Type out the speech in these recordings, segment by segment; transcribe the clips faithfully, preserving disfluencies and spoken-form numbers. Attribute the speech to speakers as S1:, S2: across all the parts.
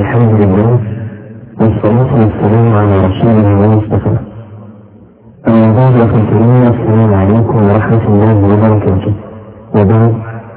S1: الحمد لله والصلاة والسلام على رسوله المصطفى. أما بعد فالكريم، السلام عليكم ورحمة الله وبركاته. وبعد،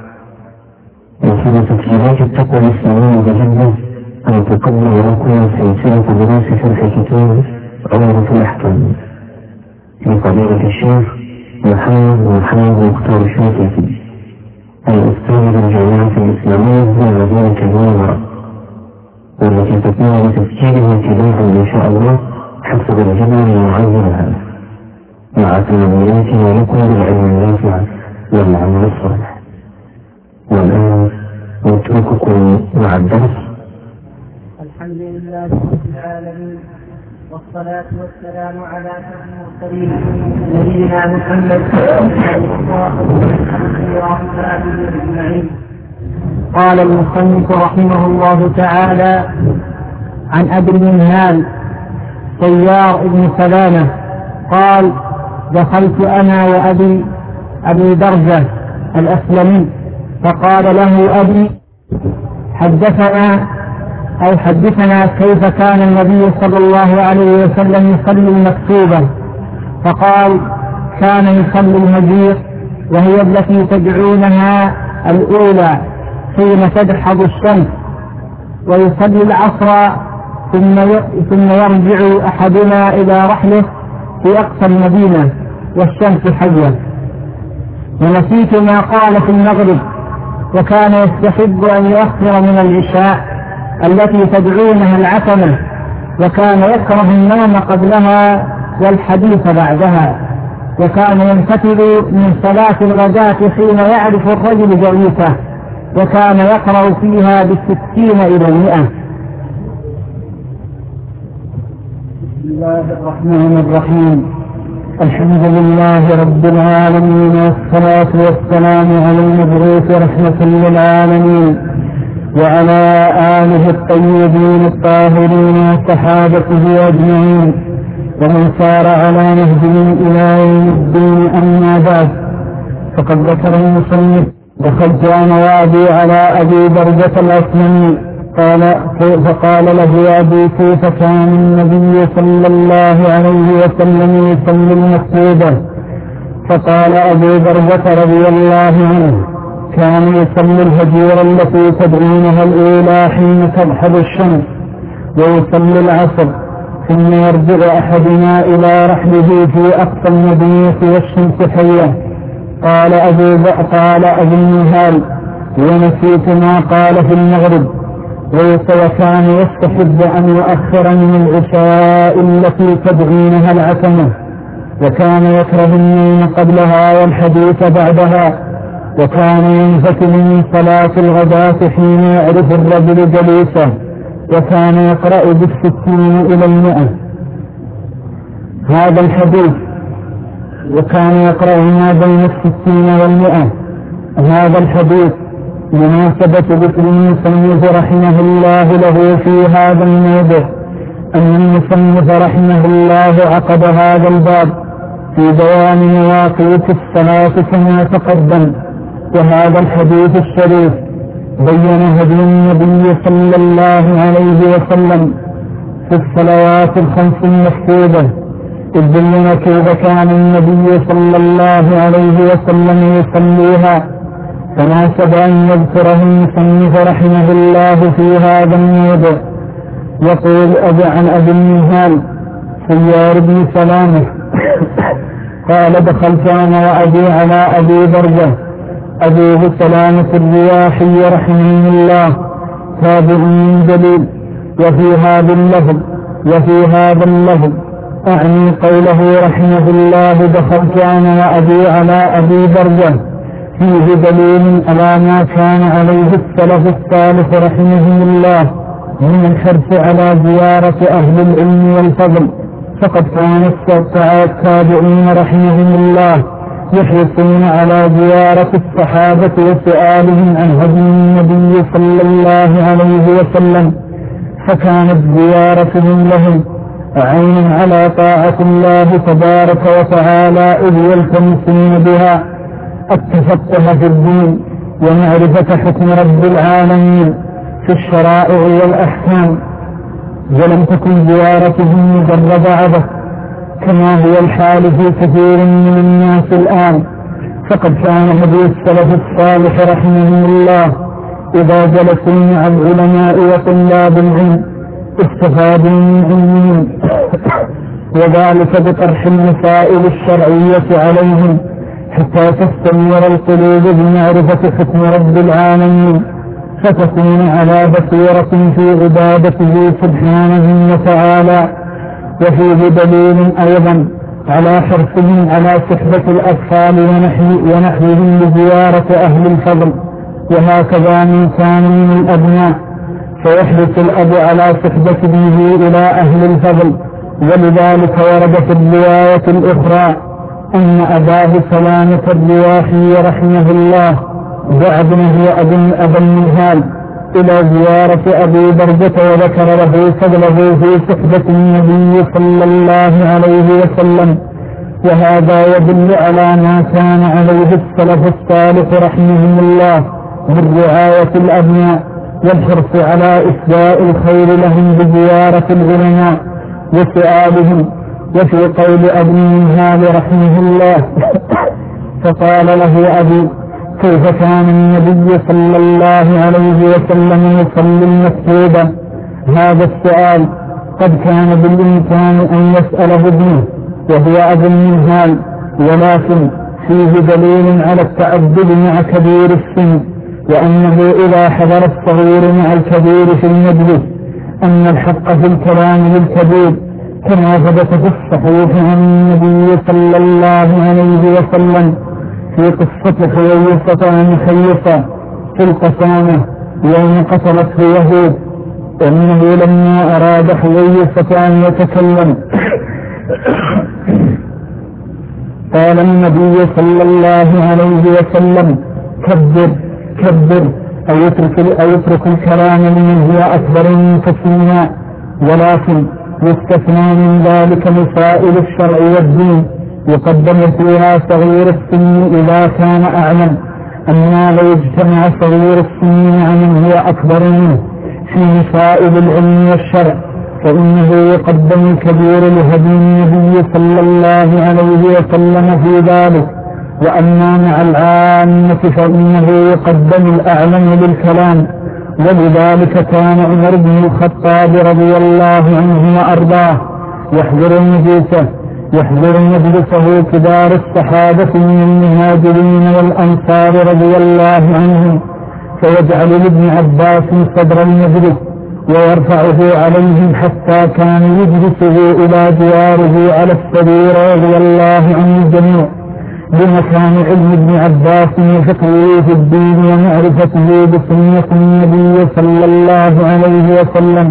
S1: وفي تسجيلات التقوى الإسلامية بجدة أن تقدم لكم سلسلة دروس شرح كتاب عمدة الأحكام لفضيلة الشيخ محمد بن محمد مختار الشافعي، الأستاذ بالجامعة الإسلامية بالمدينة المنورة، والتي تكون بتسجيلها ابتداء إن شاء الله حسب الجدول المعين لها، مع تمنيات ولكم بالعلم النافع والعمل الصالح. والآن نترككم مع الدرس.
S2: الحمد لله رب العالمين، والصلاة والسلام على سيدنا المرسلين نبينا محمد صلى الله عليه وسلم. قال المصنف رحمه الله تعالى: عن أبي المنهال سيار بن سلامة قال: دخلت أنا وأبي أبي درجة الأسلمي، فقال له أبي: حدثنا أو حدثنا كيف كان النبي صلى الله عليه وسلم يصلي المكتوبة. فقال: كان يصلي المجيء، وهي التي تدعونها الأولى حين تدحض الشمس، ويصلي العصر ثم يرجع أحدنا إلى رحله في أقصى المدينة والشمس حية. ونسيت ما قال في المغرب، وكان يستحب أن يؤخر من العشاء التي تدعونها العتمة، وكان يكره النوم قبلها والحديث بعدها، وكان ينفتل من صلاة الغداة حين يعرف الرجل جليسه، وكان يقرأ فيها بالستين إلى المئة. بسم الله الرحمن الرحيم. الحمد لله رب العالمين، والصلاة والسلام على المبعوث رحمة للعالمين، وعلى آله الطيبين الطاهرين وصحابته أجمعين، ومن سار على نهجهم إلى يوم الدين. أما بعد، فقد ذكر المصنف: دخلت أنا وأبي على أبي درجة الأسلمي، قال فقال له أبي: كيف كان النبي صلى الله عليه وسلم يصلي المكتوبة؟ فقال أبو درجة رضي الله عنه: كان يصلي الهجير التي تدعونها الأولى حين تضحض الشمس، ويصلي العصر، ثم يرجع أحدنا إلى رحله في أقصى المدينة والشمس حية. قال أبو قال أبو المنهال: ونسيت ما قال في المغرب. وكان يستحب أن يؤخر من العشاء التي تدعونها العتمة، وكان يكره النوم قبلها والحديث بعدها، وكان ينفتل من صلاة الغداة حين يعرف الرجل جليسه، وكان يقرأ بالستين إلى المئة. هذا الحديث: وكان يقرأ ما بين الستين والمئة. هذا الحديث مناسبة ذكر المصنف رحمه الله له في هذا الموضع، أن المصنف رحمه الله عقد هذا الباب في بيان مواقيت الصلاة كما تقدم. وهذا الحديث الشريف بين هدي النبي صلى الله عليه وسلم في الصلوات الخمس المكتوبة، إذ بين كيف كان النبي صلى الله عليه وسلم يصليها، فناسب أن يذكره المصنف رحمه الله في هذا الموضع. يقول أبي عن أبي المنهال سيار بن سلامة قال: دخلت أنا وأبي على أبي درجة أبيه سلامة الرياحي رحمه الله، تابعي جليل. وفي هذا اللفظ وفي هذا اللفظ أعني قوله رحمه الله: دخلت أنا وأبي على أبي درجة، فيه دليل على ما كان عليه السلف الصالح رحمهم الله من الحرص على زيارة أهل العلم والفضل. فقد كان التابعين رحمهم الله يحرصون على زيارة الصحابة وسؤالهم عن هدي النبي صلى الله عليه وسلم، فكانت زيارتهم لهم عين على طاعة الله تبارك وتعالى، إذ يلتمسون بها التفقه في الدين ومعرفة حكم رب العالمين. في الشرائع والأحكام، ولم تكن زيارتهم مجرد عبث كما هو الحال في كثير من الناس الآن. فقد كان هدي السلف الصالح رحمه الله إذا جلسوا مع العلماء وطلاب العلم استفادوا من علمهم، وذلك بطرح المسائل الشرعية عليهم حتى تستنير القلوب بمعرفة حكم رب العالمين، فتكون على بصيرة في عبادته سبحانه وتعالى. وفيه دليل أيضا على حرصهم على صحبة الأطفال ونحوهم لزيارة أهل الفضل، وهكذا من كان من الأبناء فيحرص الأب على صحبة ابنه إلى أهل الفضل. ولذلك ورد في الرواية الأخرى أن أباه سلامة الرواحي رحمه الله دعا ابنه أبا النهال إلى زيارة أبي بردة، وذكر له فضله في صحبة النبي صلى الله عليه وسلم. وهذا يدل على ما كان عليه السلف الصالح رحمهم الله من رعاية الأبناء والحرص على إسداء الخير لهم بزيارة العلماء وسؤالهم. وفي قول أبي النهال رحمه الله فقال له أبي: كيف كان النبي صلى الله عليه وسلم يصلي المكتوبة؟ هذا السؤال قد كان بالإمكان أن يسأله ابنه وهو أبو النهال، ولكن فيه دليل على التأدب مع كبير السن، وأنه إذا حضر الصغير مع الكبير في المجلس أن الحق في الكلام للكبير، كما ثبت في الصحيح عن النبي صلى الله عليه وسلم في قصة حويصة عن خيصة في القسامة يوم قتلته يهود، وأنه لما أراد حويصة أن يتكلم قال النبي صلى الله عليه وسلم: كبر كبر، أو يترك, أو يترك الكلام لمن هو أكبر منك سنا، ولكن يستثنى من ذلك مسائل الشرع والدين يقدم فيها صغير السن إذا كان أعلم. أما لو اجتمع صغير السن مع من هو أكبر منه في مسائل العلم والشرع فإنه يقدم الكبير لهدي النبي صلى الله عليه وسلم في ذلك. وأما مع العامة فإنه يقدم الأعلم للكلام. ولذلك كان عمر بن الخطاب رضي الله عنه وأرضاه يحضر مجلسه يحضر مجلسه كبار الصحابة من المهاجرين والأنصار رضي الله عنهم، فيجعل لابن عباس صدر المجلس ويرفعه عليهم حتى كان يجلسه إلى جواره على السرير رضي الله عن الجميع، بمكان علم ابن عباس وفقهه في الدين ومعرفته بسنة النبي صلى الله عليه وسلم.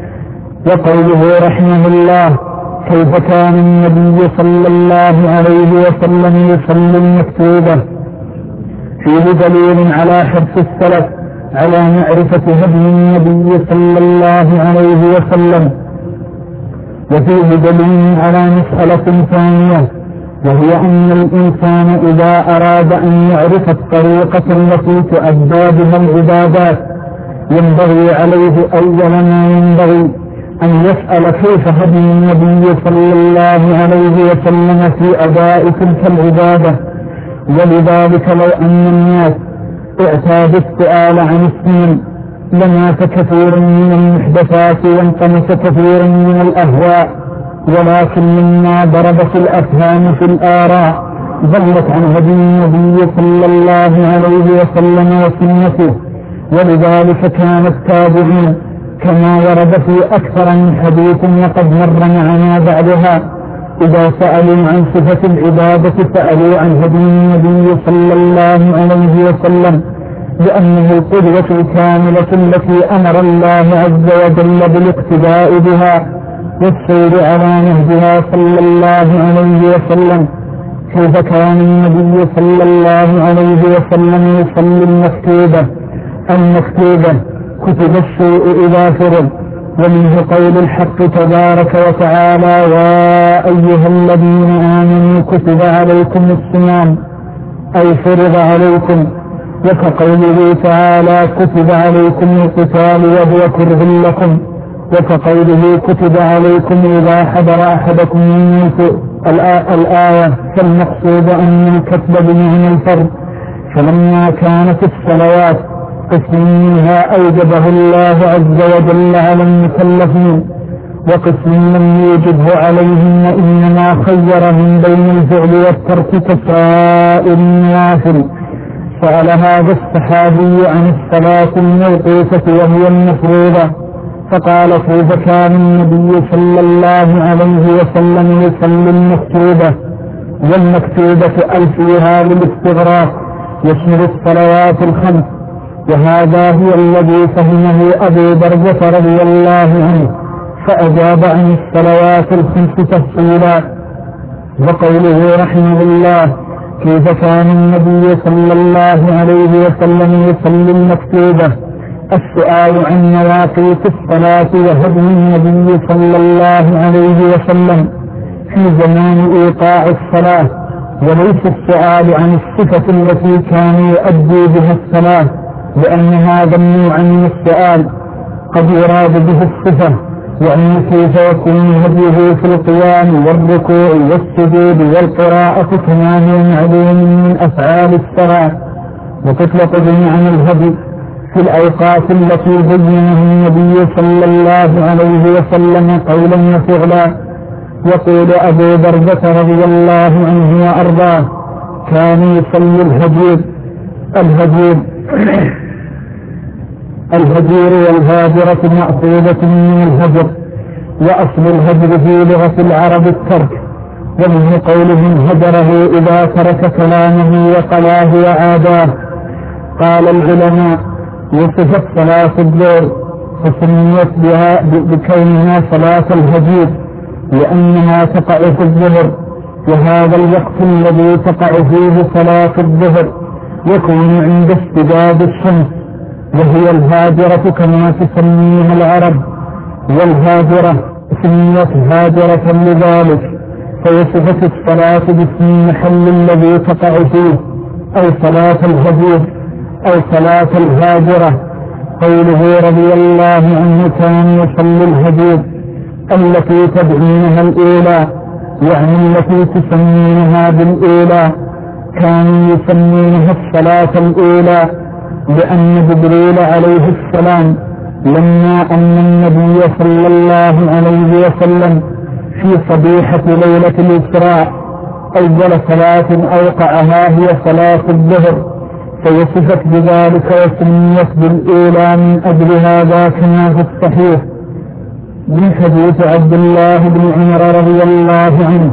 S2: وقوله رحمه الله: كيف كان النبي صلى الله عليه وسلم يصلي المكتوبة، فيه دليل على حرص السلف على معرفة هدي النبي صلى الله عليه وسلم. وفيه دليل على مسألة ثانية، وهي أن الإنسان إذا أراد أن يعرف الطريقة التي تؤدى بها العبادات ينبغي عليه أول ما ينبغي أن يسأل كيف هدي النبي صلى الله عليه وسلم في أداء تلك العبادة. ولذلك لو أن الناس اعتادوا السؤال عن السنن لمات كثير من المحدثات وانطمس كثير من الأهواء، ولكن مما ضرب في الأفهام في الآراء ضلت عن هدي النبي صلى الله عليه وسلم وسنته. ولذلك كان التابعين كما ورد في أكثر من حديث وقد مر معنا بعدها إذا سألوا عن صفة العبادة سألوا عن هدي النبي صلى الله عليه وسلم، لأنه القدوة الكاملة التي أمر الله عز وجل بالاقتداء بها والسير على نهجها صلى الله عليه وسلم. كيف كان النبي صلى الله عليه وسلم يصلي المكتوبة؟ المكتوبة كتب الشيء إذا فرض، ومنه قول الحق تبارك وتعالى: يا أيها الذين آمنوا كتب عليكم الصيام، أي فرض عليكم. وكقوله تعالى كتب عليكم القتال وهو كره لكم، وكقوله كتب عليكم إذا حضر أحدكم الموت الآية. فالمقصود أن الكتب بمعنى الفرض، فلما كانت الصلوات قسم منها أوجبه الله عز وجل على المكلفين، وقسم لم يوجبه عليهم، وإنما خيرهم بين الفعل والترك كسائر النوافل. سأل هذا الصحابي عن الصلاة الموقوفة وهي المفروضة، فقال كيف كان النبي صلى الله عليه وسلم يصلي المكتوبة؟ والمكتوبة ألفيها للاستغراق يشمل الصلوات الخمس، وهذا هو الذي فهمه أبو برزة رضي الله عنه، فأجاب عن الصلوات الخمس تفصيلا. وقوله رحمه الله كيف كان النبي صلى الله عليه وسلم يصلي المكتوبة، السؤال عن مواقيت الصلاة وهدي النبي صلى الله عليه وسلم في زمان إيقاع الصلاة، وليس السؤال عن الصفة التي كان يؤدي بها الصلاة، لأن هذا النوع من السؤال قد يراد به الصفة، يعني كيف يكون هديه في القيام والركوع والسجود والقراءة كما هو معلوم من أفعال الصلاة. وتطلق بمعنى الهدي في الأوقات التي بينها النبي صلى الله عليه وسلم قولا وفعلا. يقول أبو برزة رضي الله عنه وأرضاه كان يصلي الهجير. الهجير الهجير والهاجرة مأخوذة من الهجر، وأصل الهجر في لغة العرب الترك، ومنه قولهم هجره إذا ترك كلامه وقلاه وعاداه. قال العلماء وصفت صلاة الظهر فسميت بها بكونها صلاة الهجير لأنها تقع في الظهر، وهذا الوقت الذي تقع فيه صلاة الظهر يكون عند اشتداد الشمس، وهي الهاجرة كما تسميها العرب، والهاجرة سميت هاجرة لذلك. فوصفت الصلاة باسم المحل الذي تقع فيه، أو صلاة الهجير أو صلاة الهاجرة. قوله رضي الله عنه كان يصلي الهجير التي تدعونها الأولى، يعني التي تسمينها بالأولى، كانوا يسمونها الصلاة الأولى، لأن جبريل عليه السلام لما أن النبي صلى الله عليه وسلم في صبيحة ليلة الإسراء أول صلاة أوقعها هي صلاة الظهر، فوصفت بذلك وسميت بالأولى من أجل هذا كما في الصحيح من حديث عبد الله بن عمر رضي الله عنه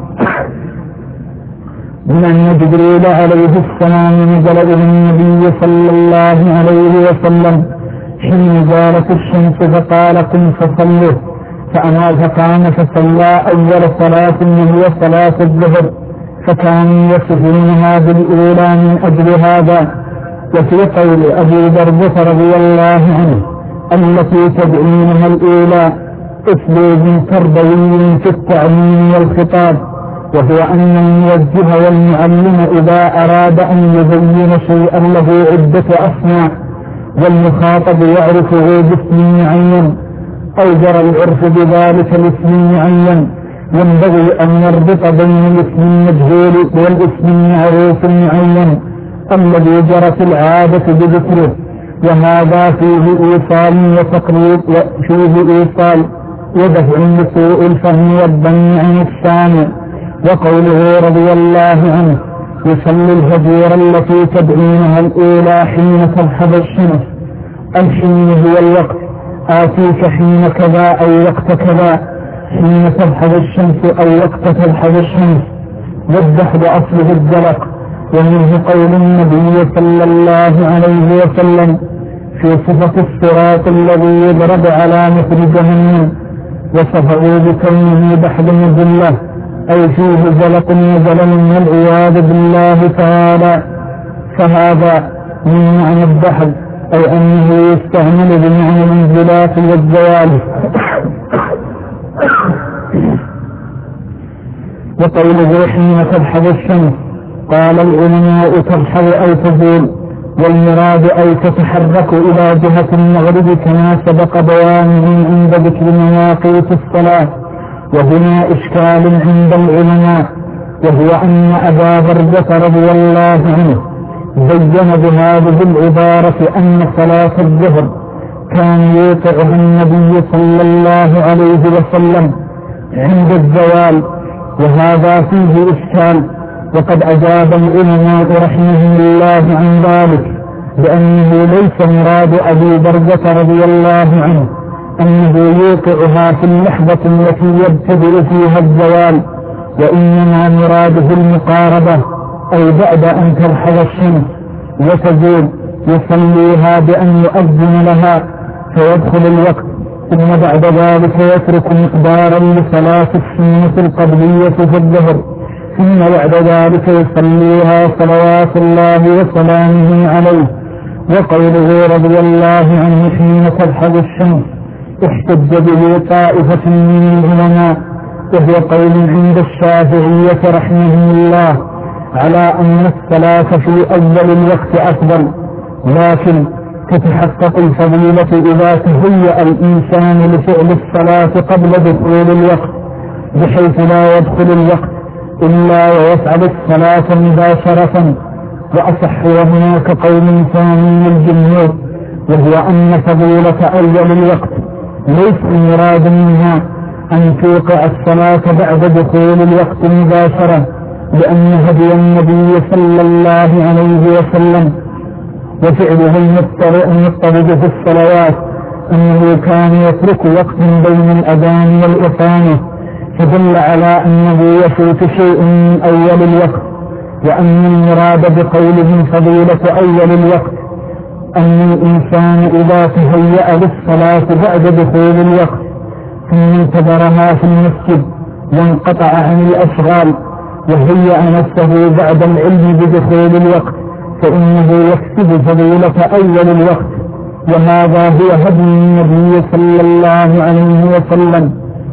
S2: من أن جبريل عليه السلام نزل إلى النبي صلى الله عليه وسلم حين زالت الشمس فقال قم فصلوا، فأمر فقام فصلى أول صلاة وهي صلاة الظهر، فكانوا يصفونها بالأولى من أجل هذا. وفي قول أبي برزة رضي الله عنه التي تدعونها الأولى أسلوب تربوي في التعليم والخطاب، وهو أن الموجه والمعلم إذا أراد أن يبين شيئا له عدة أسماء والمخاطب يعرفه باسم معين أو جرى العرف بذلك الاسم المعين، ينبغي أن يربط بين الاسم المجهول والاسم المعروف المعين الذي جرت العادة بذكره، وهذا فيه إيصال وتقريب فيه إيصال ودفع لسوء الفهم والظن عن السامع. وقوله رضي الله عنه يصلي الهجير التي تدعونها الأولى حين ترحب الشمس، الحين هو الوقت، آتيك حين كذا أو وقت كذا، حين ترحب الشمس أو وقت ترحب الشمس. والدحض أصله الزلق، ومنه قول النبي صلى الله عليه وسلم في صفة الصراط الذي يضرب على مثل جهنم، وصفه بكونه دحض مذلة أي فيه زلق وزلل والعياذ بالله تعالى. فهذا من معنى الدحض، أي أنه يستعمل بمعنى الانزلاق والزوال. وقوله حين ترحب الشمس قال العلماء ترحب أو تزول، والمراد أي تتحرك إلى جهة المغرب كما سبق بيانه عند ذكر مواقيت الصلاة. وهنا إشكال عند العلماء، وهو أن أبا بردة رضي الله عنه بين بهذه العبارة أن صلاة الظهر كان يوقعها النبي صلى الله عليه وسلم عند الزوال، وهذا فيه إشكال. وقد أجاب العلماء رحمهم الله عن ذلك بأنه ليس مراد أبي بردة رضي الله عنه أنه يوقعها في اللحظة التي يبتدئ فيها الزوال، وإنما مراده المقاربة، أي بعد أن ترحل الشمس وتزول يصليها بأن يؤذن لها فيدخل الوقت، ثم بعد ذلك يترك مقدارا لصلاة السنة القبلية في الظهر، ثم بعد ذلك يصليها صلوات الله وسلامه عليه. وقوله رضي الله عنه حين ترحل الشمس احتج به طائفة من العلماء، وهو قول عند الشافعية رحمه الله على أن الصلاة في أول الوقت أفضل، لكن تتحقق الفضيلة إذا تهيأ الإنسان لفعل الصلاة قبل دخول الوقت، بحيث لا يدخل الوقت إلا ويفعل الصلاة مباشرة. وأصح وهناك قول ثاني للجمهور، وهو أن فضيلة أول الوقت ليس المراد منها أن توقع الصلاة بعد دخول الوقت مباشرة، لأن هدي النبي صلى الله عليه وسلم وفعله المضطرد في الصلوات أنه كان يترك وقت بين الأذان والإقامة، فدل على أنه يفوت شيء من أول الوقت. وأن المراد بقولهم فضيلة أول الوقت أن الإنسان إذا تهيأ للصلاة بعد دخول الوقت ثم انتظرها في المسجد وانقطع عن الأشغال وهيأ نفسه بعد العلم بدخول الوقت فإنه يكسب فضيلة أول الوقت، وهذا هو هدي النبي صلى الله عليه وسلم،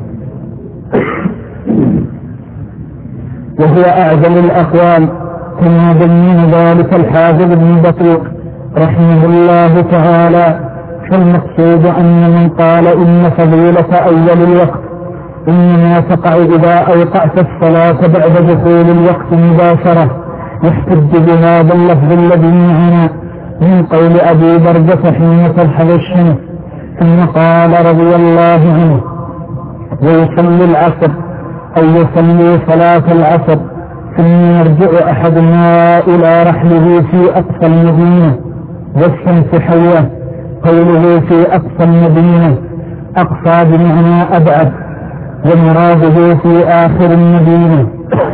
S2: وهو أعجل الأقوال كما بين ذلك الحافظ ابن دقيق رحمه الله تعالى. فالمقصود أن من قال إن فضيلة أول الوقت إنما تقع إذا أوقعت الصلاة بعد دخول الوقت مباشرة، يحتج بهذا اللفظ الذي معنا من قول أبي بردة حين ترحل الشمس. ثم قال رضي الله عنه ويصلي العصر أو يصلي صلاة العصر ثم يرجع أحدنا إلى رحله في أقصى المدينة والشمس حية. قوله في أقصى المدينة أقصى بمعنى أبعد، ومراده في آخر المدينة.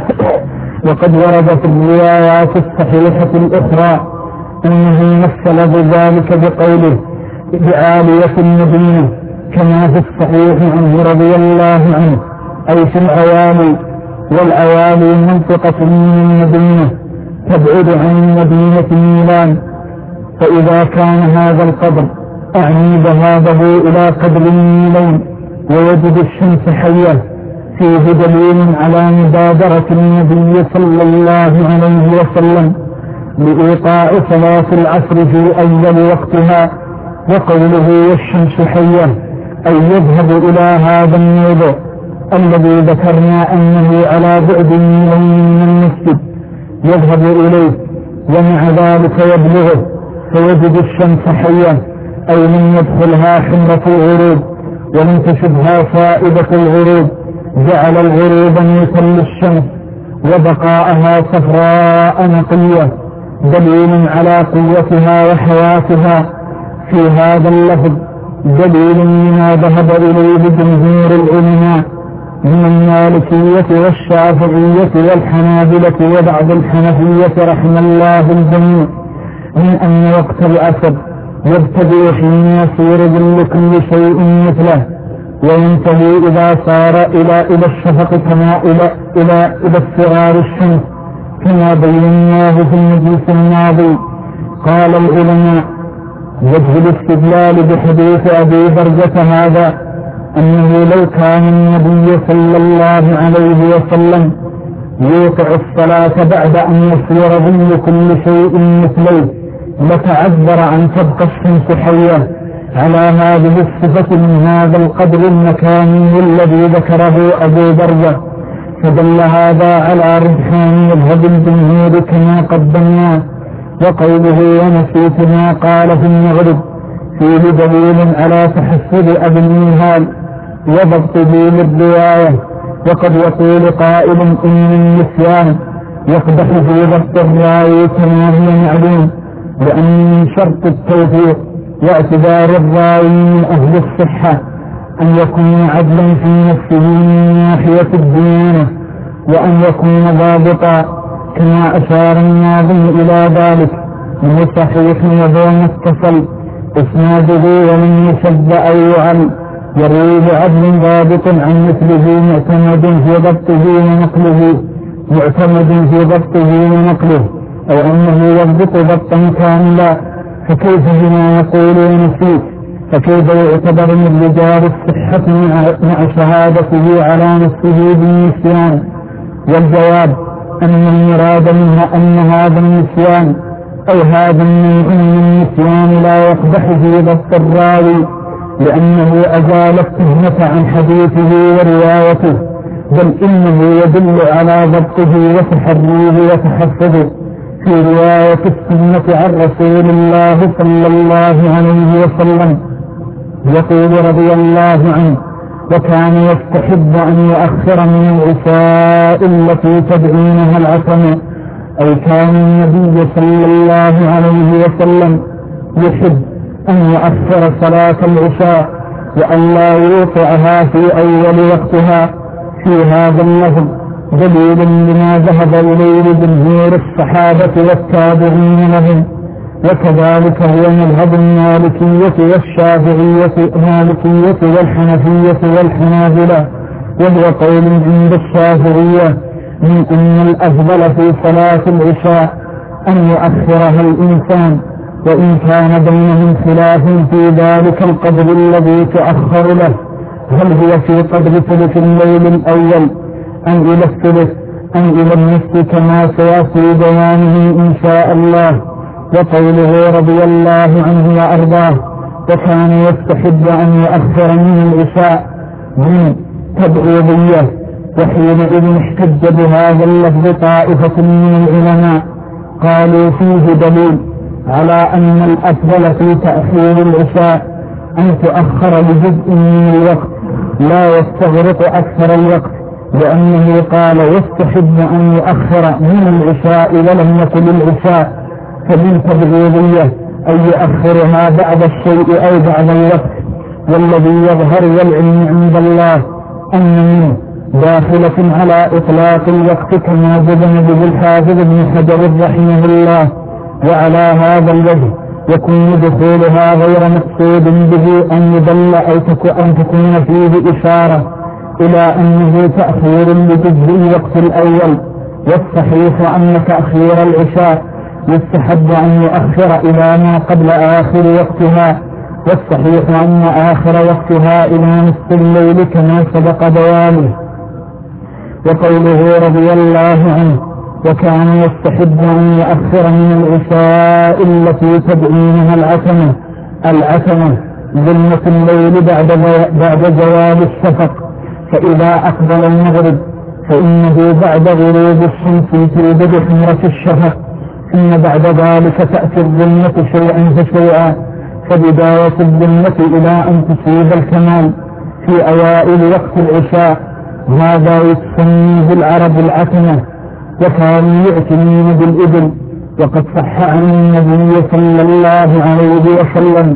S2: وقد ورد في الروايات الصحيحة الأخرى أنه مثل بذلك بقوله بعالية المدينة كما في الصحيح عنه رضي الله عنه، أي في العوالي، والعوالي منطقة من المدينة تبعد عن المدينة ميلان، فإذا كان هذا القدر أعني ذهابه إلى قدر الميلين ويجد الشمس حية فيه دليل على مبادرة النبي صلى الله عليه وسلم لإيقاع صلاة العصر في أول وقتها. وقوله والشمس حية أي يذهب إلى هذا الموضع الذي ذكرنا أنه على بعد ميلين من المسجد، يذهب إليه ومع ذلك يبلغه فيجد الشمس حية، أي لم يدخلها حمرة الغروب ولم تشبها فائدة الغروب، جعل الغروب ميتا للشمس وبقاءها صفراء نقية، دليل على قوتها وحياتها. في هذا اللفظ دليل لما ذهب إليه جمهور العلماء من المالكية والشافعية والحنابلة وبعض الحنفية رحم الله الجميع من أن وقت العصر يبتدئ حين يصير ظل كل شيء مثله وينتهي إذا صار إلى إلى الشفق كما إلى إلى إلى استغار الشمس كما بيناه في المجلس الماضي. قال العلماء وجه الاستدلال بحديث أبي بردة هذا أنه لو كان النبي صلى الله عليه وسلم يوقع الصلاة بعد أن يصير ظل كل شيء مثله لتعذر أن تبقى الشمس حية على هذه الصفة من هذا القدر المكاني الذي ذكره أبو بردة، فدل هذا على رجحان مذهب الجمهور كما قدمنا. وقوله ونسيت ما قال في المغرب فيه دليل على تحفظ أبي المنهال وضبطه للرواية. وقد يقول قائل إن النسيان يقدح في ضبط الراوي كما هو معلوم، لأن من شرط التوفيق واعتبار الراوي من أهل الصحة أن يكون عدلا في نفسه من ناحية الديانة، وأن يكون ضابطا كما أشار الناظم إلى ذلك من صحيح وذو متصل إسناده ولم يشد أو يعل يروي عدل ضابط عن مثله معتمد في ضبطه ونقله معتمد في ضبطه ونقله أو أنه يضبط ضبطا كاملا. فكيف بما يقول ونسيت؟ فكيف يعتبر من رجال الصحة مع شهادته على نفسه بالنسيان؟ والجواب أن المراد منها أن هذا النسيان أو هذا النوع من النسيان لا يقدح في ضبط الراوي، لأنه أزال التهمة عن حديثه وروايته، بل إنه يدل على ضبطه وتحريه وتحفظه في رواية السنة عن رسول الله صلى الله عليه وسلم. يقول رضي الله عنه: وكان يستحب أن يؤخر من العشاء التي تدعونها العتمة، أي كان النبي صلى الله عليه وسلم يحب أن يؤخر صلاة العشاء وأن لا يوقعها في أول وقتها. في هذا اللفظ دليل لما ذهب إليه جمهور الصحابة والتابعين لهم، وكذلك هو مذهب المالكية والشافعية المالكية والحنفية والحنابلة، وهو قول عند الشافعية من أن الأفضل في صلاة العشاء أن يؤخرها الإنسان، وإن كان بينهم خلاف في ذلك القدر الذي تؤخر له، هل هو في قدر ثلث الليل الأول أم إلى الثلث أم إلى النصف كما سيأتي بيانه إن شاء الله. وقوله رضي الله عنه وأرضاه: وكان يستحب أن يؤخر من العشاء من تبعيضية، وحينئذ احتج بهذا اللفظ طائفة من العلماء قالوا فيه دليل على أن الأفضل في تأخير العشاء أن تؤخر لجزء من الوقت لا يستغرق أكثر الوقت، لأنه قال يستحب أن يؤخر من العشاء ولم يكن العشاء، فمن تبعيضية أن يؤخرها بعد الشيء أو بعد الوقت. والذي يظهر والعلم عند الله أن منه داخلة على إطلاق الوقت كما جزم به الحافظ ابن حجر رحمه الله. وعلى هذا الوجه يكون دخولها غير مقصود به أن يدل أن تكون فيه إشارة إلى أنه تأخير لجزء الوقت الأول. والصحيح أن تأخير العشاء يستحب أن يؤخر إلى ما قبل آخر وقتها، والصحيح أن آخر وقتها إلى نصف الليل كما سبق بيانه. وقوله رضي الله عنه: وكان يستحب أن يؤخر من العشاء التي تدعونها العتمة. العتمة ظلمة الليل بعد بعد زوال الشفق، فإذا أقبل المغرب فإنه بعد غروب الشمس تلبد حمرة الشفق، ثم بعد ذلك تأتي الظلمة شيئا فشيئا، فبداية الظلمة إلى أن تصيب الكمال في أوائل وقت العشاء، هذا يسميه العرب العتمة. وكانوا يعتنون بالإبل، وقد صح عن النبي صلى الله عليه وسلم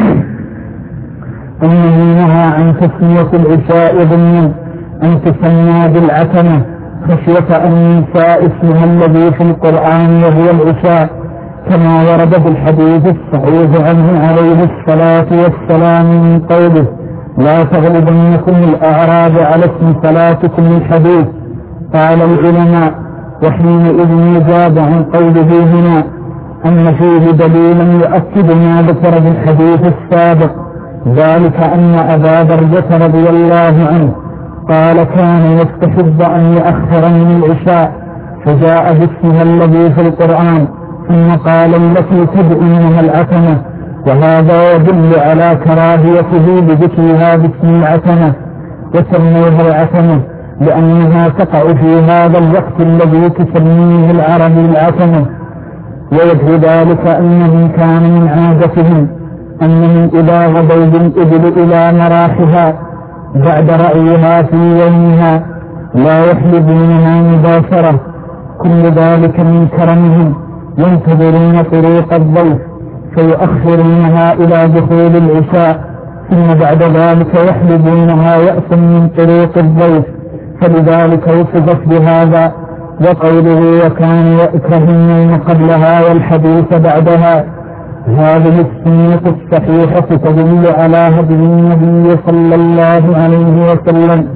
S2: أنه نهى عن تسمية العشاء ضمن أن تسمى بالعتمة خشية أن ينسى اسمها الذي في القرآن وهو العشاء، كما ورد في الحديث الصحيح عنه عليه الصلاة والسلام من قوله: لا تغلبنكم الأعراب على اسم صلاتكم الحديث. قال العلماء: وحينئذ يجاب عن قوله هنا أن فيه دليلا يؤكد ما ذكر في الحديث السابق، ذلك أن أبا بردة رضي الله عنه قال كان يستحب أن يؤخر من العشاء، فجاء باسمها الذي في القرآن، ثم قال التي تدعونها العتمة، وهذا يدل على كراهيته بذكرها باسم العتمة، وسموها العتمة لأنها تقع في هذا الوقت الذي تسميه العرب العتمة. ويجري ذلك أنهم كان من عادتهم أنهم إذا غدوا بالإبل إلى مراحها بعد رأيها في يومها لا يحلبونها مباشرة، كل ذلك من كرمهم، ينتظرون طريق الضيف فيؤخرونها إلى دخول العشاء، ثم بعد ذلك يحلبونها يأسا من طريق الضيف، فلذلك وصفت بهذا. وقوله وكان يكره النوم قبلها والحديث بعدها، هذه السنة الصحيحة تدل على هدي النبي صلى الله عليه وسلم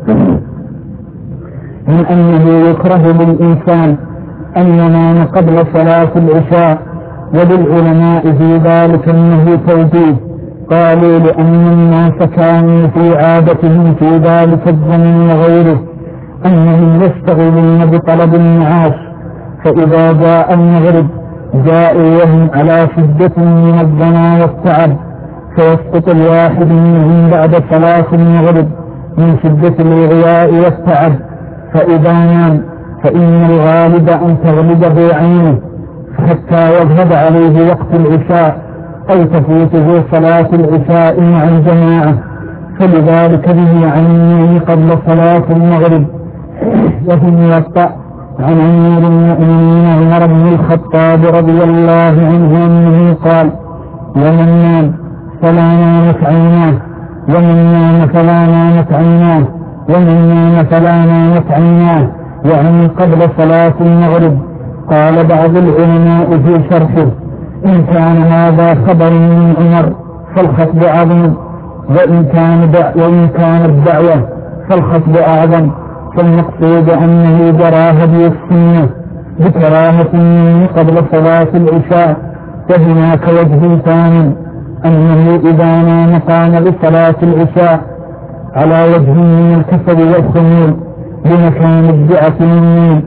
S2: من أنه يكره للإنسان أن ينام قبل صلاة العشاء، وللعلماء في ذلك أنه توجيه، قالوا لأن الناس كانوا في عادتهم في ذلك الزمن وغيره أنهم يشتغلون بطلب المعاش، فإذا جاء المغرب جاءوا وهم على شدة من الظما والتعب، فيسقط الواحد منهم بعد صلاة المغرب من شدة الإغواء والتعب، فإذا نام فإن الغالب أن تغلبه عينه حتى يذهب عليه وقت العشاء أو تفوته صلاة العشاء مع الجماعة، فلذلك به عن النوم قبل صلاة المغرب. وفي الموطأ عن أمير المؤمنين عمر بن الخطاب رضي الله عنه أنه قال: ومن نام فلا نامت عيناه، ومن نام فلا نامت عيناه، ومن نام فلا نامت عيناه، يعني قبل صلاة المغرب. قال بعض العلماء في شرحه: إن كان هذا خبر من عمر فالخطب عظيم، وإن كان وإن كانت دعوة فالخطب أعظم، فالمقصود أنه جرى هدي السنة بكراهة النوم قبل صلاة العشاء. وهناك وجه ثاني أنه إذا نام قام لصلاة العشاء على وجه من الكسل والخمول بمكان الدعة للنوم.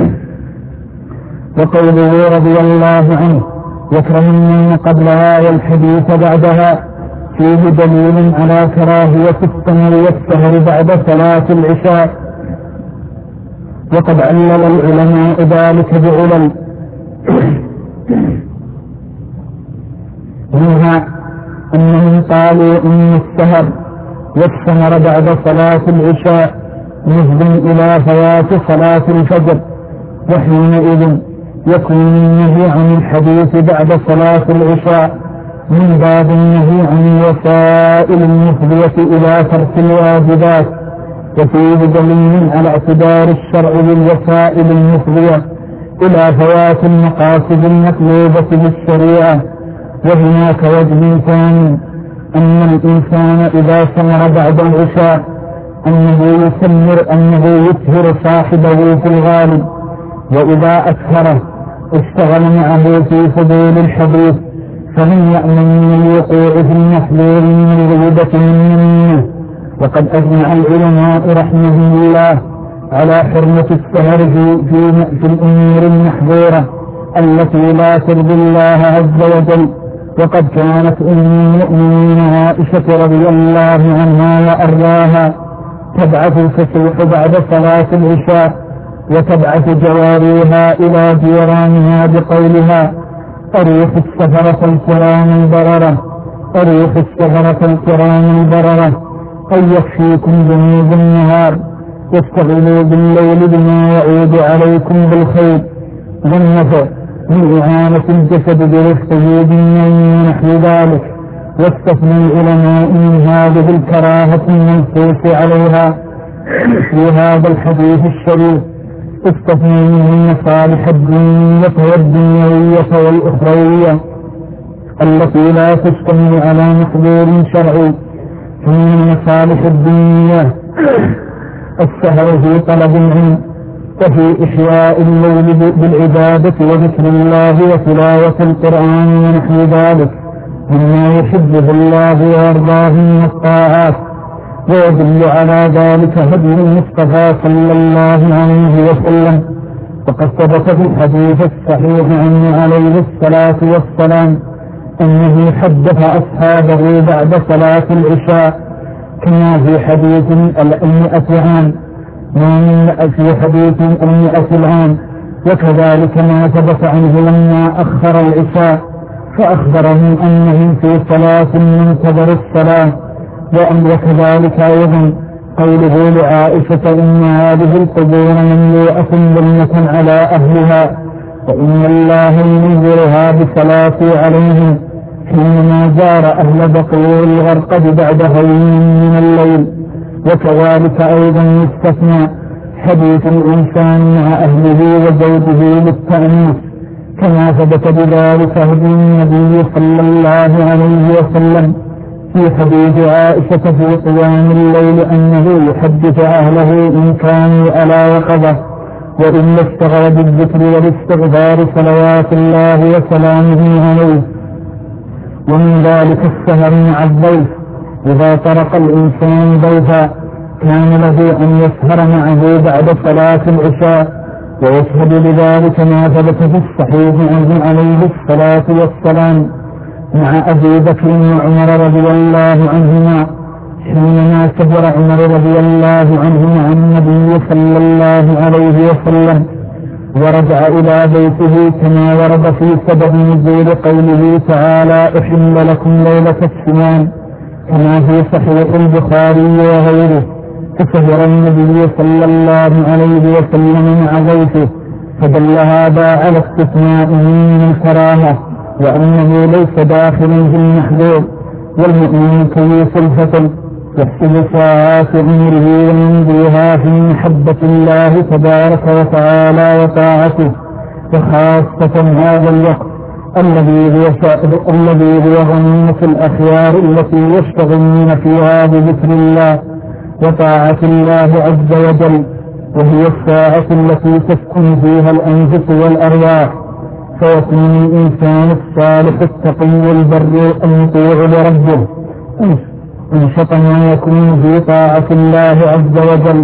S2: وقوله رضي الله عنه: يكره النوم قبلها والحديث بعدها، فيه دليل على كراهية السمر والسهر بعد صلاة العشاء. وقد علل العلماء ذلك بعلل، منها أنهم قالوا إن السهر والسمر بعد صلاة العشاء مفضٍ إلى فوات صلاة الفجر، وحينئذ يكون النهي عن الحديث بعد صلاة العشاء من باب النهي عن الوسائل المفضية إلى ترك الواجبات، وفيه دليل على اعتبار الشرع بالوسائل المفضية إلى فوات المقاصد المطلوبة بالشريعة. وهناك وجه ثاني أن الإنسان إذا سمر بعد العشاء أنه يسمر أنه يسهر صاحبه في الغالب، وإذا أسهره اشتغل معه في فضول الحديث، فمن يأمن من الوقوع في المحذور من الغيبة منه. وقد أجمع العلماء رحمهم الله على حرمة السهر في, في, في الأمور المحظورة التي لا ترضي الله عز وجل. وقد كانت أم المؤمنين عائشة رضي الله عنها وأرضاها تبعث الفسوح بعد صلاة العشاء، وتبعث جواريها إلى جيرانها بقولها: أريح السفرة الكرام البررة، أريح السفرة الكرام البررة، أن يكفيكم ذنوب النهار، واستغلوا بالليل بما يعود عليكم بالخير والنفع من إعانة الجسد برفقه بالنوم ونحو ذلك. واستثنى العلماء من هذه الكراهة المنصوص عليها في هذا الحديث الشريف، استثنى منه مصالح الدنيا والدنيوية والأخروية التي لا تشتمل على مقدور شرعي. فمن مصالح الدنيا السهر في طلب العلم، وفي إحياء الليل بالعبادة وذكر الله وتلاوة القرآن ونحو ذلك مما يحبه الله ويرضاه من الطاعات. ويدل على ذلك هدي المصطفى صلى الله عليه وسلم، وقد ثبت في الحديث الصحيح عنه عليه الصلاة والسلام أنه حدث أصحابه بعد صلاة العشاء كما في حديث المئة عام في حديث المئة العام، وكذلك ما ثبت عنه لما أخر العشاء فأخبرهم أنهم في صلاة منتظر الصلاة. وكذلك أيضا قوله لعائشة إن هذه القبور مملوءة ظلمة على أهلها وإن الله ينزلها بصلاتي عليهم حينما زار أهل بقيع الغرقد بعد هين من الليل. وكذلك أيضا يستثنى حديث الإنسان مع أهله وزوجه للتأنيث كما ثبت بذلك هدي النبي صلى الله عليه وسلم في حديث عائشة في قيام الليل أنه يحدث أهله إن كانوا على يقظة وإلا اشتغل بالذكر والاستغفار صلوات الله وسلامه عليه. ومن ذلك السهر مع الضيف، إذا طرق الإنسان ضيفا كان له أن يسهر معه بعد صلاة العشاء، ويشهد لذلك ما ثبت في الصحيح عنه عليه الصلاة والسلام مع أبي بكر وعمر رضي الله عنهما حينما سهر عمر رضي الله عنه مع النبي صلى الله عليه وسلم ورجع إلى بيته كما ورد في سبب نزول قوله تعالى أحل لكم ليلة الصيام كما في صحيح البخاري وغيره. فسهر النبي صلى الله عليه وسلم مع ضيفه فدل هذا على استثناء من الكرامة وأنه ليس داخلا في المحذور. والمؤمن كيس الفتل يحسب ساعات عمره ويمضيها في محبة الله تبارك وتعالى وطاعته، وخاصة هذا الوقت الذي هو الذي هو غنيمة الأخيار التي يشتغلون فيها بذكر الله وطاعة الله عز وجل، وهي الساعة التي تسكن فيها الأنفس والأرواح، فيكون الإنسان الصالح التقي البر المطيع لربه انشط ما يكون في طاعة الله عز وجل.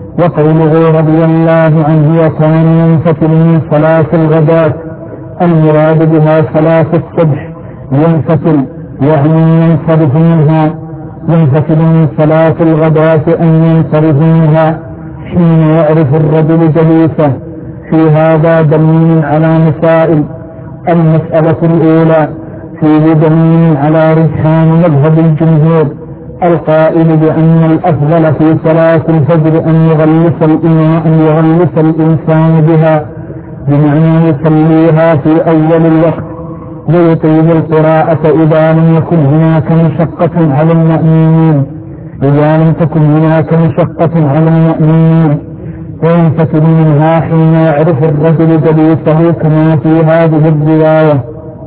S2: وقوله رضي الله عنه وكان ينفتل من صلاة الغداة المراد بها صلاة الصبح، ينفتل يعني ينصرف منها، ينفتل من صلاة الغداة أن ينصرف منها حين يعرف الرجل جليسه. في هذا دليل على مسائل. المسألة الأولى فيه دليل على رجحان مذهب الجمهور القائل بأن الأفضل في صلاة الفجر أن يغلس الإمام أن يغلس الإنسان بها، بمعنى يصليها في أول الوقت ويطيل القراءة إذا لم يكن هناك مشقة على المأمومين إذا لم تكن هناك مشقة على المأمومين وينفتل منها حين يعرف الرجل جليسه كما في هذه الرواية.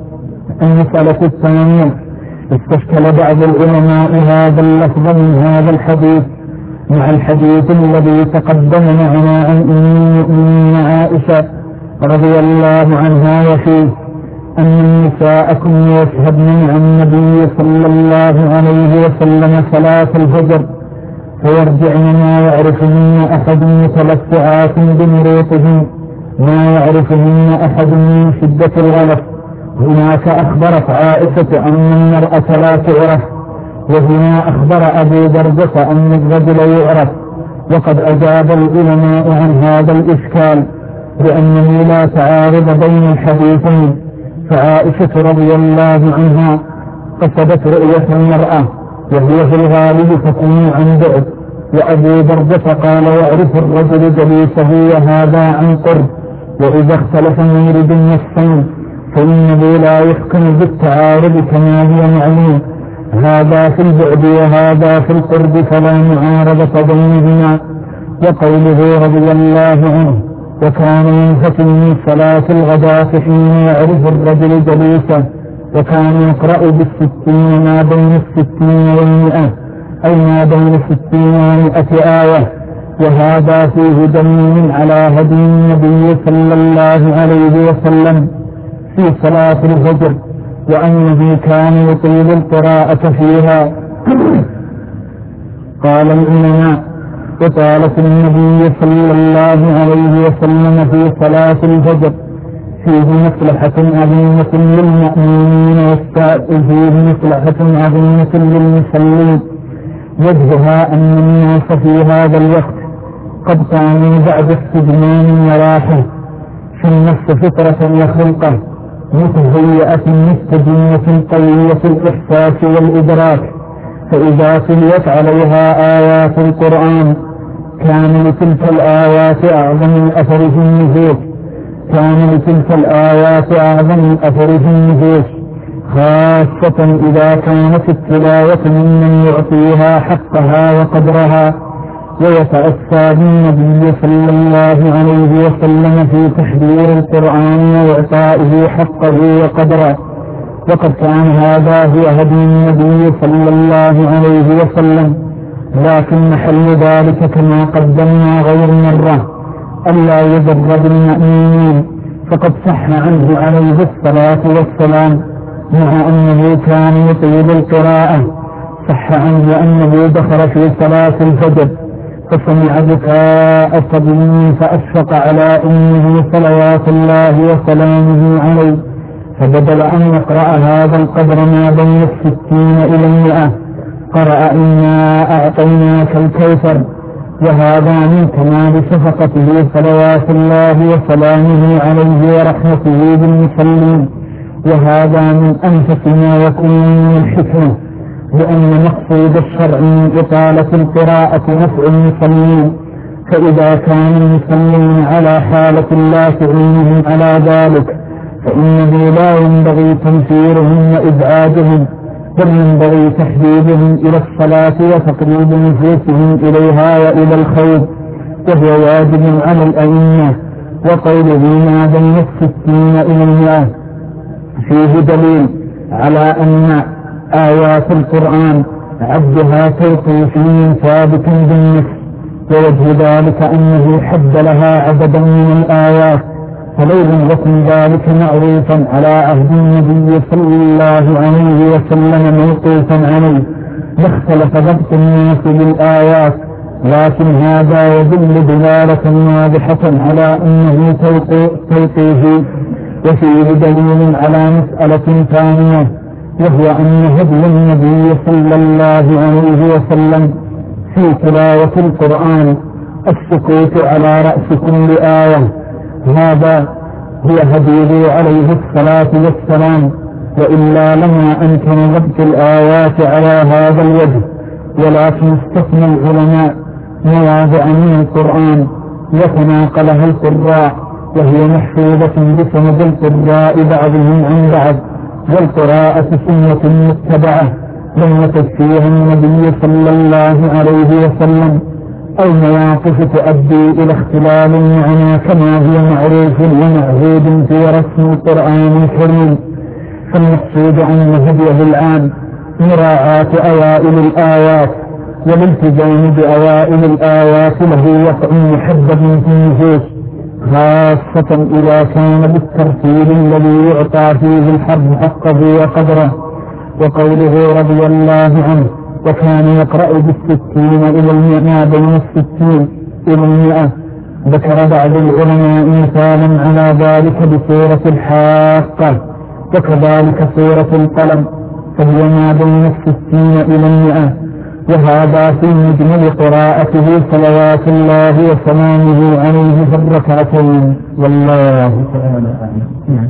S2: المسألة الثانية استشكل بعض العلماء هذا اللفظ من هذا الحديث مع الحديث الذي تقدم معنا عن أم المؤمنين عائشة رضي الله عنها وفيه أن النساء كن يشهدن مع النبي صلى الله عليه وسلم صلاة الفجر فيرجعن ما يعرفهن أحد متلفعات بمروطهم ما يعرفهن أحد من شدة الغلط. هناك أخبرت عائشة أن المرأة لا تعرف، وهنا أخبر أبو بردة أن الرجل يعرف. وقد أجاب العلماء عن هذا الإشكال بأنه لا تعارض بين الحديثين، فعائشة رضي الله عنها قصدت رؤية المرأة وهي في الغالب تكون عن بعد، وأبو بردة قال يعرف الرجل جليسه وهذا عن قرب، وإذا اختلف مورد النصين فإنه لا يحكم بالتعارض كما هي معلوم، هذا في البعد وهذا في القرب فلا معارضة بينهما. وقوله رضي الله عنه وكان ينفتل من صلاة الغداة حين يعرف الرجل جليسه، وكان يقرأ بالستين ما بين الستين والمئة أي ما بين الستين ومئة آية، وهذا فيه دليل على هدي النبي صلى الله عليه وسلم في صلاة الفجر وأنه كان يطيل القراءة فيها. قال العلماء إطالة النبي صلى الله عليه وسلم في صلاة الفجر فيه مصلحة عظيمة للمؤمنين فيه مصلحة عظيمة للمصلين. وجهها أن الناس في هذا الوقت قد كانوا بعد استجمام وراحة في النفس فطرة وخلقة متهيئة مستجنة قوية الإحساس والإدراك، فإذا تليت عليها آيات القرآن كان لتلك الآيات أعظم الأثر في النفوس كان لتلك الآيات أعظم الأثر في النفوس خاصة إذا كانت التلاوة ممن يعطيها حقها وقدرها ويتأسى بالنبي صلى الله عليه وسلم في تحذير القرآن وإعطائه حقه وقدره. وقد كان هذا هو هدي النبي صلى الله عليه وسلم، لكن محل ذلك كما قدمنا غير مرة ألا يجر بالمأمونين، فقد صح عنه عليه الصلاة والسلام مع أنه كان يطيل القراءة صح عنه أنه دخل في صلاة الفجر فسمع بكاء صبي فأشفق على أمه صلوات الله وسلامه عليه، فبدل أن يقرأ هذا القدر ما بين الستين إلى المئة قرأ إنا أعطيناك الكوثر، وهذا من كمال شفقته صلوات الله وسلامه عليه ورحمته بالمسلمين. وهذا من أنفس ما يكون من الحكمة، لأن مقصود الشرع من إطالة القراءة نفع المسلمين، فإذا كان المسلمين على حالة لا تعينهم على ذلك فإنه لا ينبغي تنفيرهم وإبعادهم، بل ينبغي تحبيبهم إلى الصلاة وتقريب نفوسهم إليها وإلى الخير، وهو واجب على الأئمة. وقوله ما بين الستين إلى المئة فيه دليل على أن آيات القرآن عدها توقيفي ثابت بالنص، ووجه ذلك أنه حد لها عددا من الآيات، فلو لم يكن ذلك معروفا على عهد النبي صلى الله عليه وسلم موقوفا عليه لاختلف ضبط الناس بالآيات، لكن هذا يدل دلالة واضحة على أنه توقيفي. وفيه دليل على مسألة ثانية، وهو أن هدي النبي صلى الله عليه وسلم في تلاوة القرآن السكوت على رأس كل آية، هذا هو هديه عليه الصلاة والسلام، وإلا لما أمكن ضبط الآيات على هذا الوجه، ولكن استثنى العلماء مواضع من القرآن وتناقلها القراء، وهي محفوظة بسند القراء بعضهم عن بعض، والقراءة سنة متبعة لم يقف فيها النبي صلى الله عليه وسلم، أو مواقف تؤدي إلى اختلال المعنى كما هو معروف ومعهود في رسم القرآن الكريم. فالمقصود أن هديه الآن مراعاة أوائل الآيات، والالتزام بأوائل الآيات له وقع محبب في النفوس، خاصة إذا كان بالترتيب الذي يعطى فيه الحرب حقه وقدره. وقوله رضي الله عنه وكان يقرأ بالستين إلى المئة بين الستين إلى المئة، ذكر بعض العلماء مثالا على ذلك بسورة الحاقة، وكذلك سورة القلم فهي ما بين الستين إلى المئة، وهذا في مجمل قراءته صلوات الله وسلامه عليه في الركعتين، والله تعالى أعلم.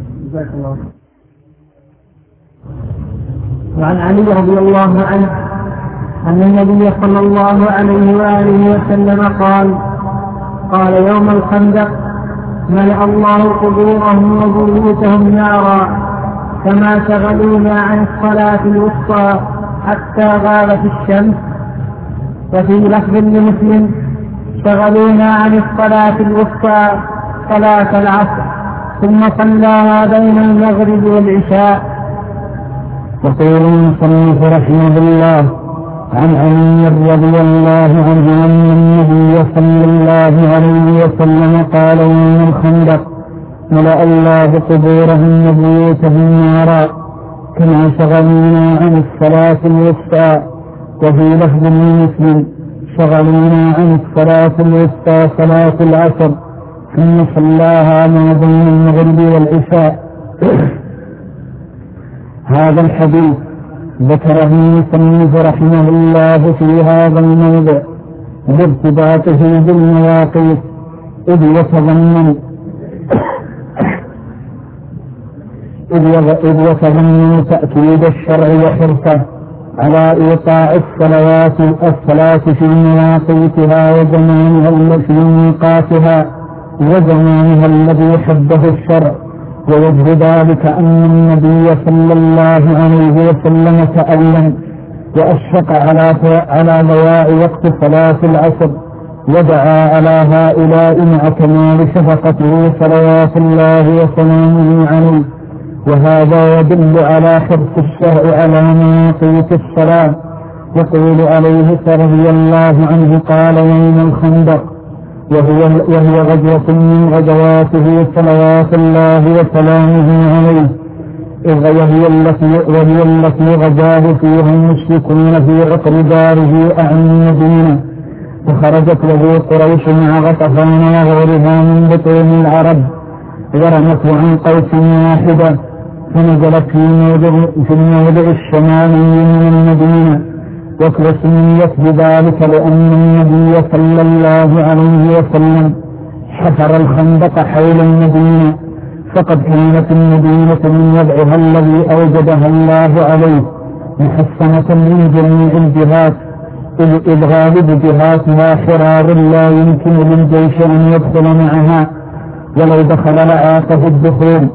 S3: وعن علي رضي الله عنه أن النبي صلى الله عليه وآله وسلم قال قال يوم الخندق ملأ الله قبورهم وبيوتهم نارا كما شغلونا عن الصلاة الوسطى حتى غابت الشمس. وفي لفظ لمسلم شغلونا عن الصلاة الوسطى صلاة العصر ثم صلاها بين المغرب والعشاء.
S2: وقول المصنف رحمه الله عن علي رضي الله عنه أن النبي صلى الله عليه وسلم قال يوم الخندق ملأ الله قبورهم وبيوتهم نارا كما شغلونا عن الصلاة الوسطى. وفي لفظ مسلم شغلونا عن الصلاة الوسطى صلاة العصر ثم صلاها ما بين المغرب والعشاء. هذا الحديث ذكره المصنف رحمه الله في هذا الموضع بارتباطه بالمواقيت، إذ يتضمن إذ يتضمن تأكيد الشرع وحرصه على إيقاع الصلوات الصلاة في مواقيتها وزمانها في ميقاتها وزمانها الذي حده الشرع. ووجه ذلك أن النبي صلى الله عليه وسلم تألم وأشفق على على ضياع وقت صلاة العصر، ودعا على هؤلاء مع كمال شفقته صلوات الله وسلامه عليه. وهذا يدل على حرص الشرع على مواقيت الصلاة. يقول عليه رضي الله عنه قال يوم الخندق وهي غزوة من غزواته صلوات الله وسلامه عليه، وهي التي وهي التي غزاه فيها المشركون في عقر داره أعن المدينة، وخرجت له قريش مع غطفان وغيرها من بطون العرب ورمته عن قوس واحدة، فنزلت في الموضع, في الموضع الشمالي من المدينة. وتسميت بذلك لأن النبي صلى الله عليه وسلم حفر الخندق حول المدينة، فقد كانت المدينة من وضعها الذي أوجدها الله عليه محصنة من جميع الجهات، إذ غالب جهاتها حرار لا يمكن للجيش أن يدخل معها، ولو دخل لعاقه الدخول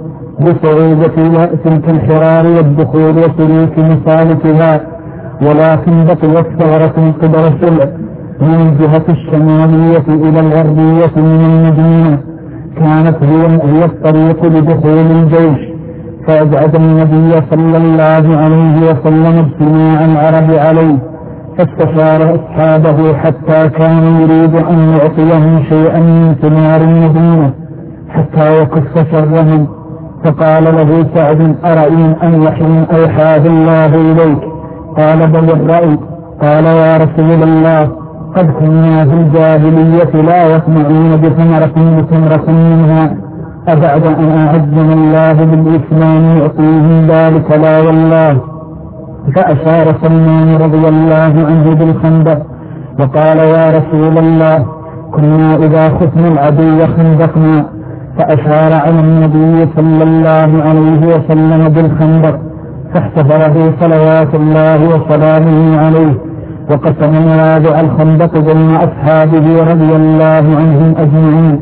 S2: بصعوبة تلك الحرار والدخول وسلوك مسالكها. ولكن بقيت ثغرة قبل السلع من الجهة الشمالية إلى الغربية من المدينة، كانت هي الطريق لدخول الجيش، فأبعد النبي صلى الله عليه وسلم اجتماع العرب عليه، فاستشار أصحابه حتى كان يريد أن يعطيهم شيئا من ثمار المدينة حتى يكف شرهم، فقال له سعد أرأي أن وحي أوحاه الله إليك؟ قال بل الرأي. قال يا رسول الله قد كنا في الجاهلية لا يطمعون بثمرة بثمرة منها، أبعد أن أعزنا الله بالإسلام يعطيهم ذلك؟ لا والله. فأشار سلمان رضي الله عنه بالخندق وقال يا رسول الله كنا إذا خفنا العدو خندقنا، فأشار على النبي صلى الله عليه وسلم بالخندق فاحتفره صلوات الله وسلامه عليه، وقسم موادع الخندق بين أصحابه رضي الله عنهم أجمعين،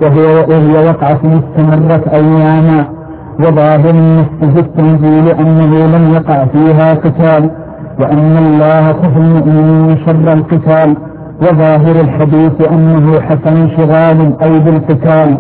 S2: وهي وقعة استمرت أياما. وظاهر النص في التنزيل أنه لم يقع فيها قتال، وأن الله خف المؤمنين شر القتال، وظاهر الحديث أنه حسن شغال أي بالقتال،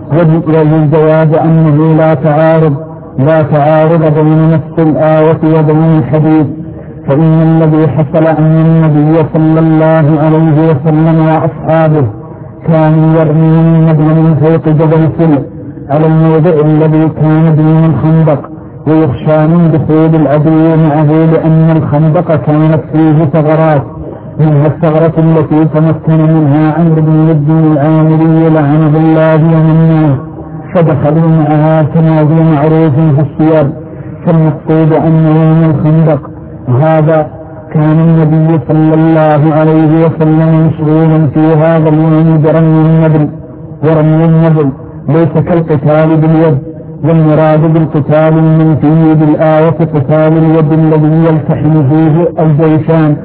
S2: والجواب أنه لا تعارض لا تعارض بين نفس الآية وبين الحديث، فإن الذي حصل أن النبي صلى الله عليه وسلم وأصحابه كانوا يرمون النبي من فوق جبل سلع على الموضع الذي كان دون الخندق، ويخشى من دخول العدو معه لأن الخندق كانت فيه ثغرات، منها الثغرة التي تمكن منها عمرو بن ود العامري لعنه الله ومنه، فدخلوا معها كما هو معروف في السير. فالمقصود أن يوم الخندق هذا كان النبي صلى الله عليه وسلم مشغولا في هذا اليوم برمي النبل، ورمي النبل ليس كالقتال باليد، والمراد بالقتال المنفي بالآية قتال اليد الذي يلتحم فيه الجيشان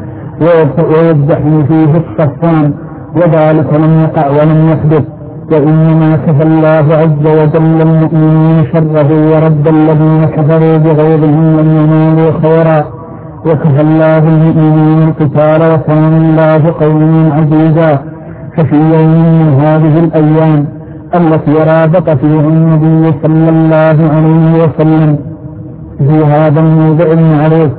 S2: ويزدحم فيه الصفان، وذلك لم يقع ولم يحدث، وإنما كفى الله عز وجل المؤمنين شره ورد الذين كفروا بغيظهم لم ينالوا خيرا، وكفى الله المؤمنين القتال وكان الله قويا عزيزا. ففي يوم من هذه الأيام التي رابط فيها النبي صلى الله عليه وسلم في هذا الموضع المعروف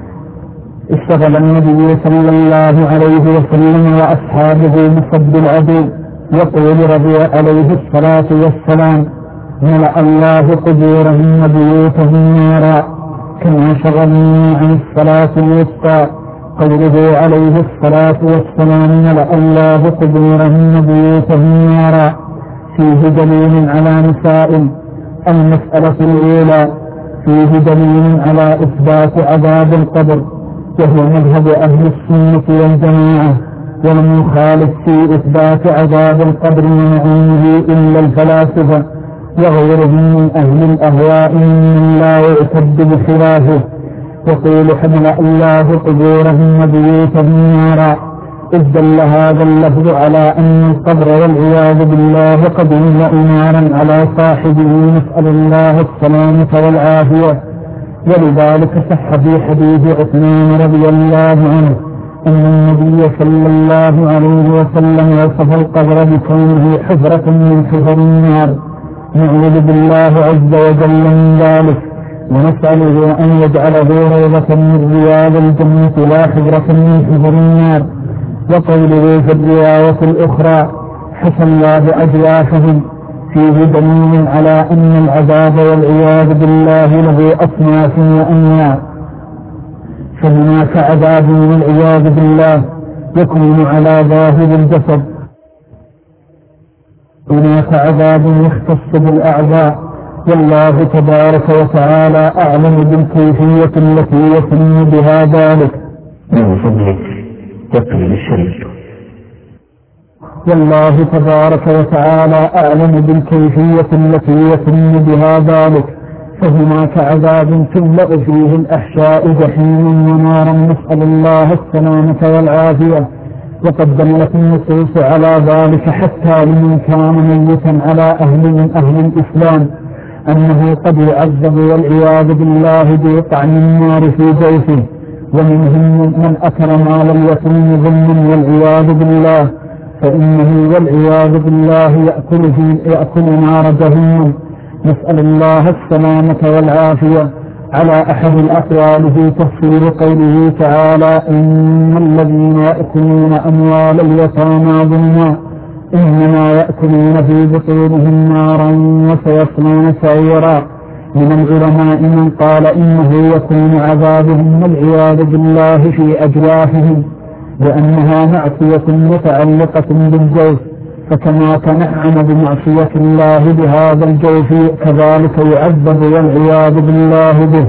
S2: اشتغل النبي صلى الله عليه وسلم وأصحابه بصد العدو، يقول رضي عليه الصلاة والسلام ملأ الله قبورهم وبيوتهم نارا كما شغلوا عن الصلاة الوسطى قوله عليه الصلاة والسلام ملأ الله قبورهم وبيوتهم نارا فيه دليل على مسائل. المسألة الأولى فيه دليل على إثبات عذاب القبر، وهو مذهب أهل السنة والجماعة، ولم يخالف في إثبات عذاب القبر ونعيمه إلا الفلاسفة وغيرهم من أهل الأهواء من لا يعتد بخلافه. يقول حمل الله قبورهم وبيوتهم نارا، إذ دل هذا اللفظ على أن القبر والعياذ بالله قد يملأ نارا على صاحبه، نسأل الله السلامة والعافية. ولذلك صح في حديث عثمان رضي الله عنه أن النبي صلى الله عليه وسلم وصف القبر بكونه حفرة من حفر النار. نعوذ بالله عز وجل من ذلك، ونسأله أن يجعله روضة من رياض الجنة لا حفرة من حفر النار. وقوله في الرواية الأخرى حفى الله أجوافهم فيه دليل على أن العذاب والعياذ بالله له أصناف وأنواع، فهناك عذاب والعياذ بالله يكون على ظاهر الجسد، هناك عذاب يختص بالأعضاء، والله تبارك وتعالى أعلم بالكيفية التي يتم بها ذلك.
S1: من فضلك تقبل الشريك.
S2: والله تبارك وتعالى أعلم بالكيفية التي يتم بها ذلك. فهناك عذاب تملأ فيه الأحشاء جحيما ونارا، نسأل الله السلامة والعافية. وقد دلت النصوص على ذلك حتى لمن كان ميتا على أهل من أهل الإسلام أنه قد يعذب والعياذ بالله بطعن النار في جوفه، ومنهم من أكل مال اليتيم ظلما والعياذ بالله فإنه والعياذ بالله يأكل, يأكل نار جهنم، نسأل الله السلامة والعافية. على أحد الأقوال في تفسير قوله تعالى إن الذين يأكلون أموال اليتامى ظلما إنما يأكلون في بطونهم نارا وسيصلون سعيرا. من العلماء من قال إنه يكون عذابهم والعياذ بالله في أجوافهم، لأنها معصية متعلقة بالجوف، فكما تنعم بمعصية الله بهذا الجوف كذلك يعذب والعياذ بالله به.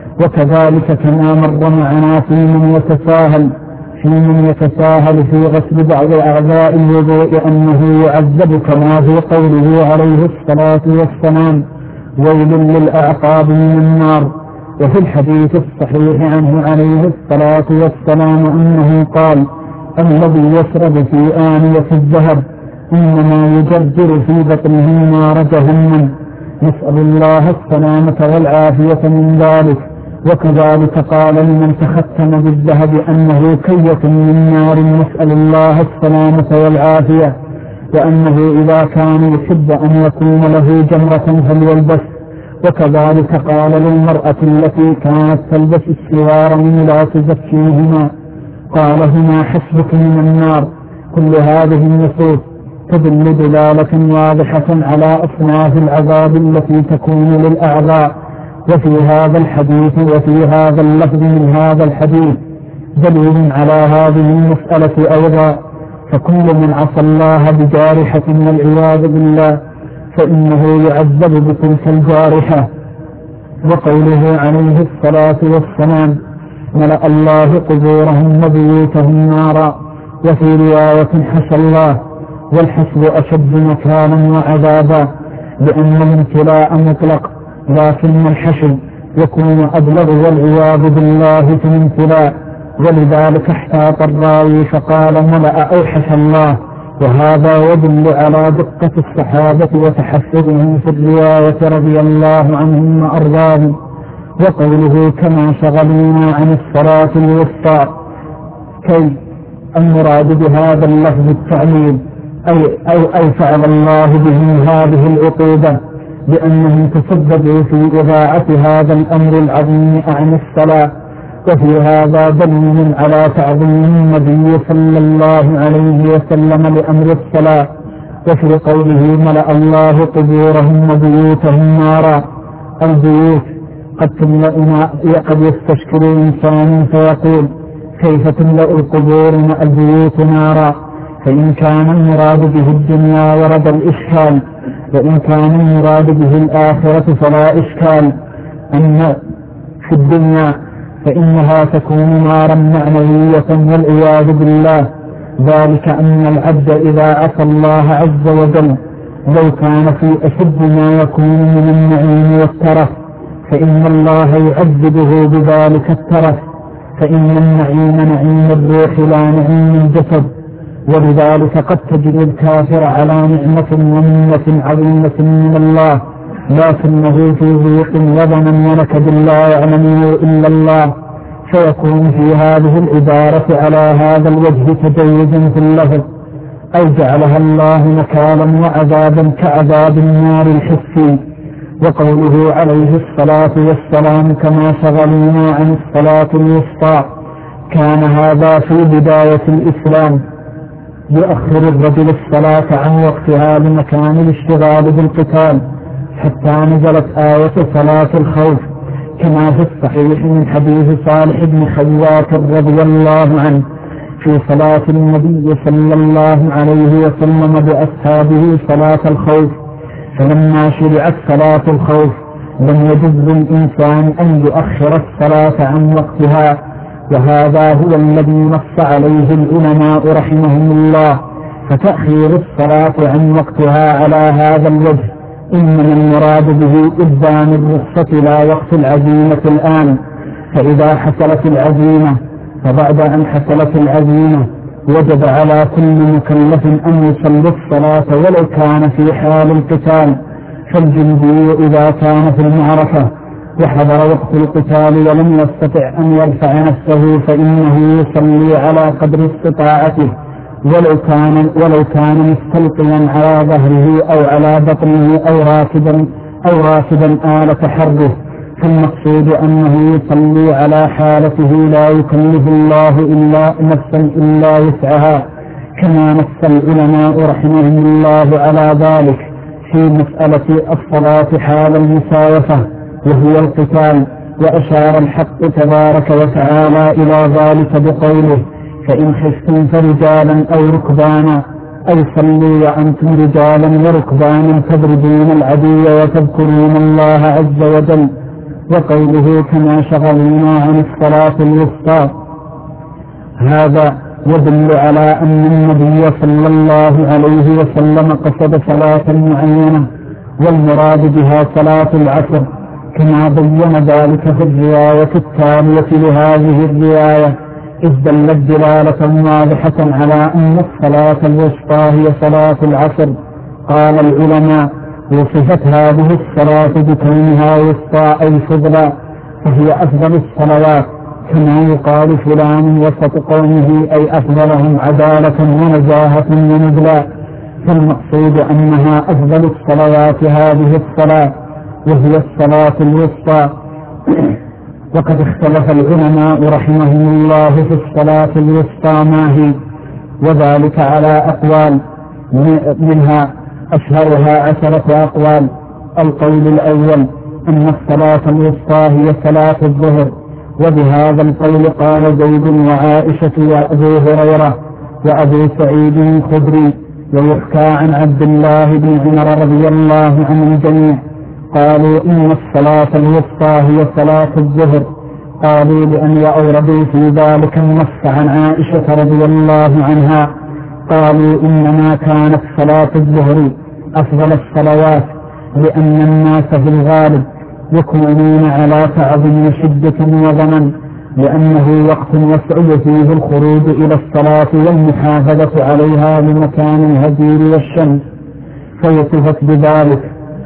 S2: وكذلك كما مر معنا في من يتساهل في من يتساهل في غسل بعض أعضاء الوضوء أنه يعذب كما في قوله عليه الصلاة والسلام ويل للأعقاب من النار. وفي الحديث الصحيح عنه عليه الصلاة والسلام أنه قال الذي يشرب في آنية الذهب إنما يجرجر في بطنه نار جهنم، نسأل الله السلامة والعافية من ذلك. وكذلك قال لمن تختم بالذهب أنه كية من نار، نسأل الله السلامة والعافية. وأنه إذا كان يحب أن يكون له جمرة فليلبس. وكذلك قال للمرأة التي كانت تلبس السوارين لا تزكيهما قال هما حسبك من النار. كل هذه النصوص تدل دلالة واضحة على أصناف العذاب التي تكون للأعضاء. وفي هذا الحديث وفي هذا اللفظ من هذا الحديث دليل على هذه المسألة أيضا. فكل من عصى الله بجارحة والعياذ بالله فإنه يعذب بتلك الجارحة. وقوله عليه الصلاة والسلام ملأ الله قبورهم وبيوتهم نارا. وفي رواية حشى الله، والحشو أشد مكانا وعذابا، لأن الامتلاء مطلق لكن الحشو يكون أبلغ والعياذ بالله في الامتلاء. ولذلك احتاط الراوي فقال ملأ أو حشى الله، وهذا يدل على دقة الصحابة وتحفظهم في الرواية رضي الله عنهم وأرضاهم. وقوله كما شغلونا عن الصلاة الوسطى، كي المراد بهذا اللفظ التعليل أي, أي, أي فعل الله بهم هذه العقوبة بأنهم تسببوا في إضاعة هذا الأمر العظيم عن الصلاة. وفي هذا دليل على تعظيم النبي صلى الله عليه وسلم لأمر الصلاة. وفي قوله ملأ الله قبورهم وبيوتهم نارا، البيوت قد قد يستشكل إنسان فيقول كيف تملأ القبور البيوت نارا؟ فإن كان المراد به الدنيا ورد الإشكال، وإن كان المراد به الآخرة فلا إشكال. أن في الدنيا فإنها تكون نارا معنوية والعياذ بالله، ذلك أن العبد إذا عصى الله عز وجل لو كان في أشد ما يكون من النعيم والترف فإن الله يعذبه بذلك الترف، فإن النعيم نعيم الروح لا نعيم الجسد. ولذلك قد تجد الكافر على نعمة ومنة عظيمة من الله لكنه في ضيق وظن ونكد لا يعلمه إلا الله، فيكون في هذه العبارة على هذا الوجه تجوز في اللفظ، أو جعلها الله نكالا وعذابا كعذاب النار الحسي. وقوله عليه الصلاة والسلام كما شغلنا عن الصلاة الوسطى، كان هذا في بداية الإسلام، يؤخر الرجل الصلاة عن وقتها لمكان الاشتغال بالقتال، حتى نزلت آية صلاة الخوف كما في الصحيح من حديث صالح بن خوات رضي الله عنه في صلاة النبي صلى الله عليه وسلم بأصحابه صلاة الخوف، فلما شرعت صلاة الخوف لم يجوز للإنسان أن يؤخر الصلاة عن وقتها، وهذا هو الذي نص عليه العلماء رحمهم الله. فتأخير الصلاة عن وقتها على هذا الوجه إنما المراد به إبدان الرخصة لا وقت العزيمة الآن، فإذا حصلت العزيمة فبعد أن حصلت العزيمة وجب على كل مكلف أن يصلي الصلاة ولو كان في حال القتال. فالجندي إذا كان في المعركة وحضر وقت القتال ولم يستطع أن يرفع نفسه فإنه يصلي على قدر استطاعته ولو كان, ولو كان مستلقيا على ظهره أو على بطنه أو راكبا, أو راكبا آلة حربه. فالمقصود أنه يصلي على حالته لا يكلف الله إلا نفسا إلا وسعها، كما نص العلماء رحمهم الله على ذلك في مسألة الصلاة حال المساوفة وهو القتال. وأشار الحق تبارك وتعالى إلى ذلك بقوله فإن خفتم فرجالا أو ركبانا، أي صلوا وأنتم رجالا وركبانا تضربون العدو وتذكرون الله عز وجل. وقوله كما شغلنا عن الصلاة الوسطى، هذا يدل على أن النبي صلى الله عليه وسلم قصد صلاة معينة والمراد بها صلاة العصر، كما بين ذلك في الرواية التالية لهذه الرواية، إذ دلت دلالة واضحة على أن الصلاة الوسطى هي صلاة العصر. قال العلماء وصفت هذه الصلاة بكونها وسطى أي فضلا، فهي أفضل الصلوات، كما يقال فلان وسط قومه أي أفضلهم عدالة ونزاهة ونبلا. فالمقصود أنها أفضل الصلوات هذه الصلاة وهي الصلاة الوسطى. وقد اختلف العلماء رحمهم الله في الصلاة الوسطى ما هي، وذلك على أقوال، منها أشهرها عشرة أقوال. القول الأول أن الصلاة الوسطى هي صلاة الظهر، وبهذا القول قال زيد وعائشة وأبو هريرة وأبو سعيد الخدري. ويحكى عن عبد الله بن عمر رضي الله عنه الجميع قالوا إن الصلاة الوسطى هي صلاة الظهر، قالوا لأن أوردوا في ذلك النص عن عائشة رضي الله عنها، قالوا إنما كانت صلاة الظهر أفضل الصلوات لأن الناس في الغالب يكونون على تعب وشدة وظمن، لأنه وقت يصعب فيه الخروج إلى الصلاة والمحافظة عليها لمكان الهجير والشمس، فيصفت بذلك.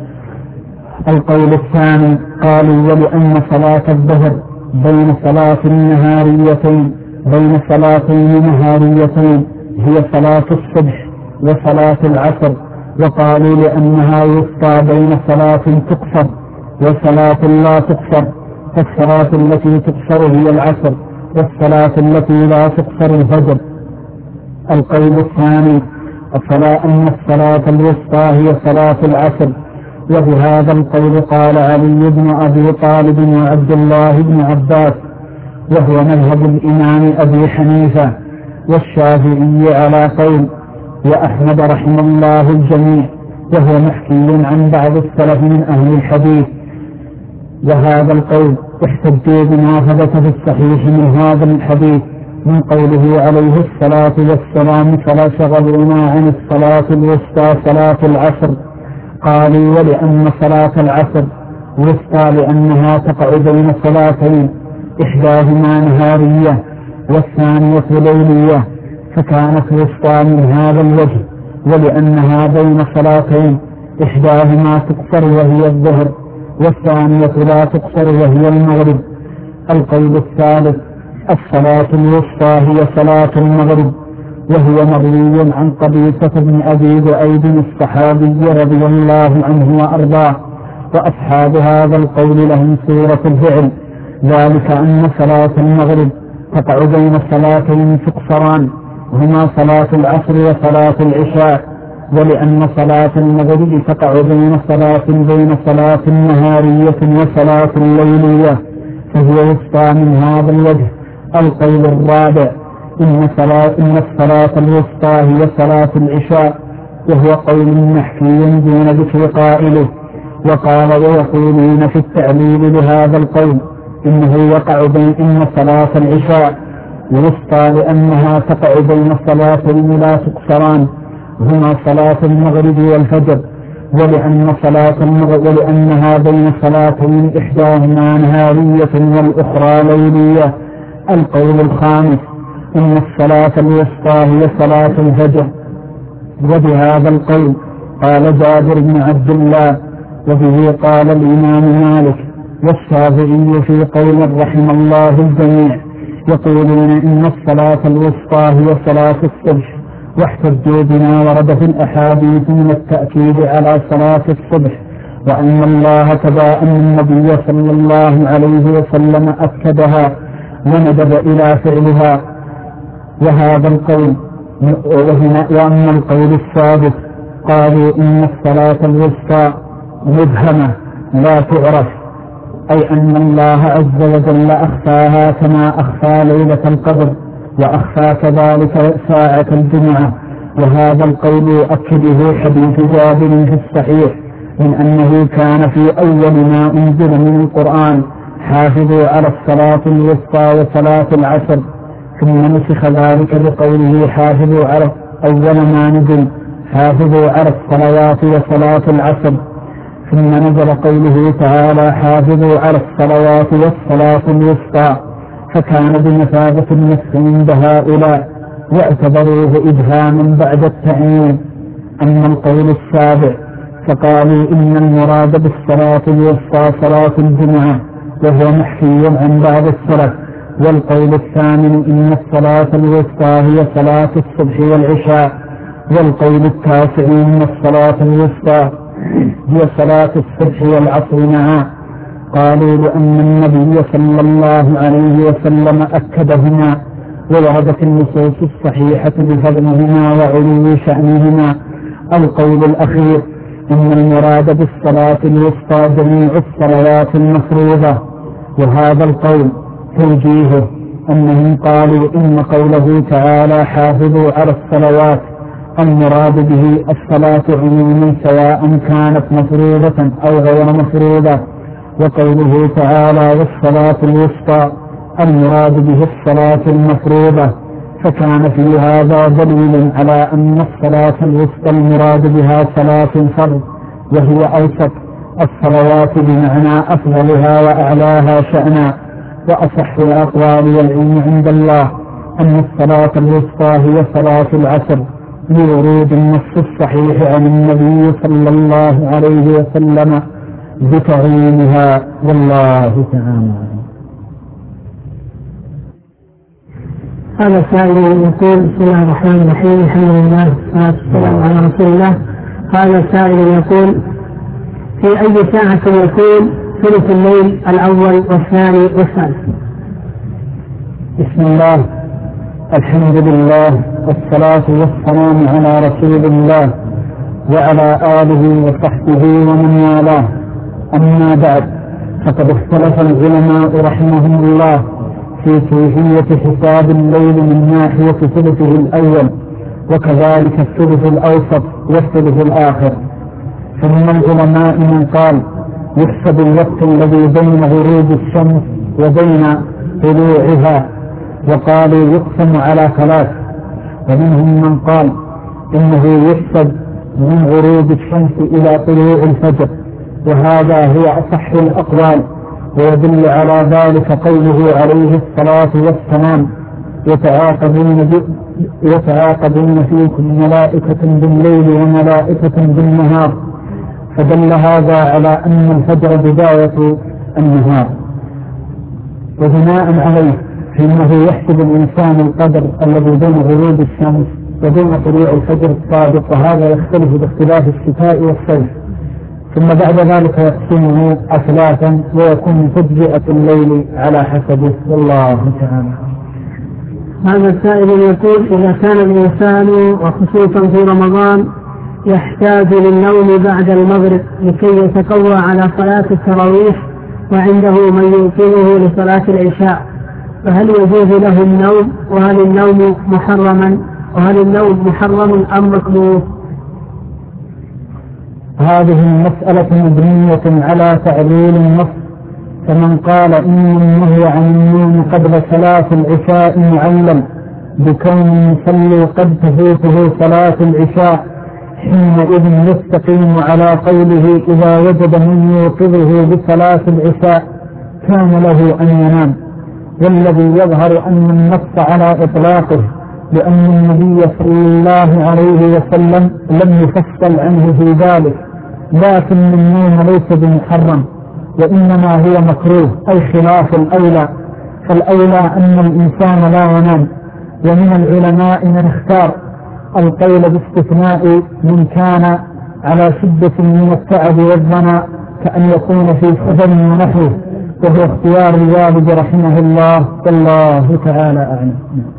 S2: القول الثاني قالوا ولأن صلاة الظهر بين صلاة نهاريتين بين صلاتين نهاريتين هي صلاة الصبح وصلاة العصر، وقالوا لأنها وسطى بين صلاة تقصر وصلاة لا تقصر، فالصلاة التي تقصر هي العصر والصلاة التي لا تقصر الفجر. القول الثاني الصلاة أن الصلاة الوسطى هي صلاة العصر، وبهذا القول قال علي بن أبي طالب وعبد الله بن عباس، وهو مذهب الإمام أبي حنيفة والشافعي على قول، وأحمد رحمه الله الجميع، وهو محكي عن بعض السلف من أهل الحديث. وهذا القول احتجوا بما ثبت في الصحيح من هذا الحديث من قوله عليه الصلاة والسلام: فلا شغلونا عن الصلاة الوسطى صلاة العصر. قالوا: ولأن صلاة العصر وسطى لأنها تقع بين صلاتين، إحداهما نهارية والثانية ليلية، فكانت وسطى من هذا الوجه، ولأنها بين صلاتين إحداهما تقصر وهي الظهر والثانية لا تقصر وهي المغرب. القول الثالث: الصلاة الوسطى هي صلاة المغرب، وهو مروي عن قبيصة بن أبي ذؤيب الصحابي رضي الله عنه وأرضاه. وأصحاب هذا القول لهم صورة الفعل، ذلك أن صلاة المغرب تقع بين صلاتين تقصران، هما صلاة العصر وصلاة العشاء، ولأن صلاة المغرب تقع بين صلاة بين صلاة نهارية وصلاة ليلية، فهي وسطى من هذا الوجه. القول الرابع: إن, صلاة إن الصلاة الوسطى هي صلاة العشاء، وهو قول محكي دون ذكر قائله. وقال: ويقولون في التعليل لهذا القول إنه يقع بين إن صلاة العشاء وسطى لأنها تقع بين صلاتين لا تقصران، هما صلاة المغرب والفجر، ولأن صلاة المغرب ولأنها بين صلاتين إحداهما نهارية والأخرى ليلية. القول الخامس: إن الصلاة الوسطى هي صلاة الفجر. وبهذا القول قال جابر بن عبد الله، وبه قال الإمام مالك والشافعي في قول رحم الله الجميع، يقولون إن الصلاة الوسطى هي صلاة الصبح، واحتجوا بما ورد في الأحاديث من التأكيد على صلاة الصبح، وأن الله تبا أن النبي صلى الله عليه وسلم أكدها وندب إلى فعلها. وهذا القول وأما القول السادس قالوا إن الصلاة الوسطى مبهمة لا تعرف، أي أن الله عز وجل أخفاها كما أخفى ليلة القدر وأخفى كذلك ساعة الجمعة. وهذا القول يؤكده حديث جابر في الصحيح من أنه كان في أول ما أنزل من القرآن: حافظوا على الصلاة الوسطى وصلاة العصر، ثم نسخ ذلك بقوله حافظوا على أول ما نزل حافظوا على الصلوات وصلاة العصر، ثم نزل قوله تعالى حافظوا على الصلوات والصلاة الوسطى، فكان بمثابة النسخ عند هؤلاء واعتبروه إبهاما بعد التعيين. أما القول السابع فقالوا إن المراد بالصلاة الوسطى صلاة الجمعة، وهو محكي عن بعض السلف. والقول الثامن إن الصلاة الوسطى هي صلاة الصبح والعشاء. والقول التاسع إن الصلاة الوسطى هي صلاة الصبح والعصر معا. قالوا لأن النبي صلى الله عليه وسلم أكدهما، ووردت النصوص الصحيحة بفضلهما وعلو شأنهما. القول الأخير إن المراد بالصلاة الوسطى جميع الصلوات المفروضة. وهذا القول توجيهه أنهم قالوا إن قوله تعالى حافظوا على الصلوات المراد به الصلاة عموما سواء كانت مفروضة أو غير مفروضة، وقوله تعالى والصلاة الوسطى المراد به الصلاة المفروضة، فكان في هذا دليل على أن الصلاة الوسطى المراد بها صلاة فرض، وهي أوسط الصلوات بمعنى أفضلها وأعلاها شأنا. وأصح الأقوال والعلم عند الله أن الصلاة الوسطى هي صلاة العصر، لورود النص الصحيح عن النبي صلى الله عليه وسلم بتعيينها. والله تعالى.
S3: هذا سائل يقول: بسم الله الرحمن الرحيم، الحمد لله والصلاة والسلام على رسول الله. هذا سائل يقول: في أي ساعة يكون ثلث الليل الأول والثاني والثالث؟
S2: بسم الله، الحمد لله، والصلاة والسلام على رسول الله وعلى آله وصحبه ومن والاه. أما بعد، فقد اختلف العلماء رحمهم الله في كيفية حساب الليل من ناحية ثلثه الأول، وكذلك الثلث الأوسط والثلث الآخر. فمن العلماء من قال يحسب الوقت الذي بين غروب الشمس وبين طلوعها، وقالوا يقسم على ثلاث. ومنهم من قال إنه يحسب من غروب الشمس إلى طلوع الفجر، وهذا هو أصح الأقوال، ويدل على ذلك قوله عليه الصلاة والسلام: يتعاقبون, يتعاقبون فيكم ملائكة بالليل وملائكة بالنهار، فدل هذا على أن الفجر بداية النهار. وبناء عليه فإنه يحسب الإنسان القدر الذي بين غروب الشمس وبين طلوع الفجر الصادق، وهذا يختلف باختلاف الشتاء والصيف. ثم بعد ذلك يقسمه أثلاثا ويكون تجزئة الليل على حسبه، والله تعالى.
S3: هذا السائل يقول: إذا كان الإنسان وخصوصا في رمضان يحتاج للنوم بعد المغرب لكي يتقوى على صلاة التراويح، وعنده من يوقظه لصلاة العشاء، فهل يجوز له النوم؟ وهل النوم محرما وهل النوم محرم أم مكروه؟
S2: هذه المسألة مبنية على تعليل النص، فمن قال إن النهي عن النوم قبل صلاة العشاء معلل بكون يصلي قد تفوته صلاة العشاء، حينئذ يستقيم على قوله إذا وجد من يوقظه بصلاة العشاء كان له أن ينام. والذي يظهر أن النص على إطلاقه، لأن النبي صلى الله عليه وسلم لم يفصل عنه في ذلك، لكن النوم ليس بمحرم وإنما هو مكروه، أي خلاف الأولى. فالأولى أن الإنسان لا ينام. ومن العلماء من اختار القول باستثناء من كان على شدة من التعب والظمأ كأن يكون في سفر ونحوه، وهو اختيار الوالد رحمه الله، والله تعالى أعلم.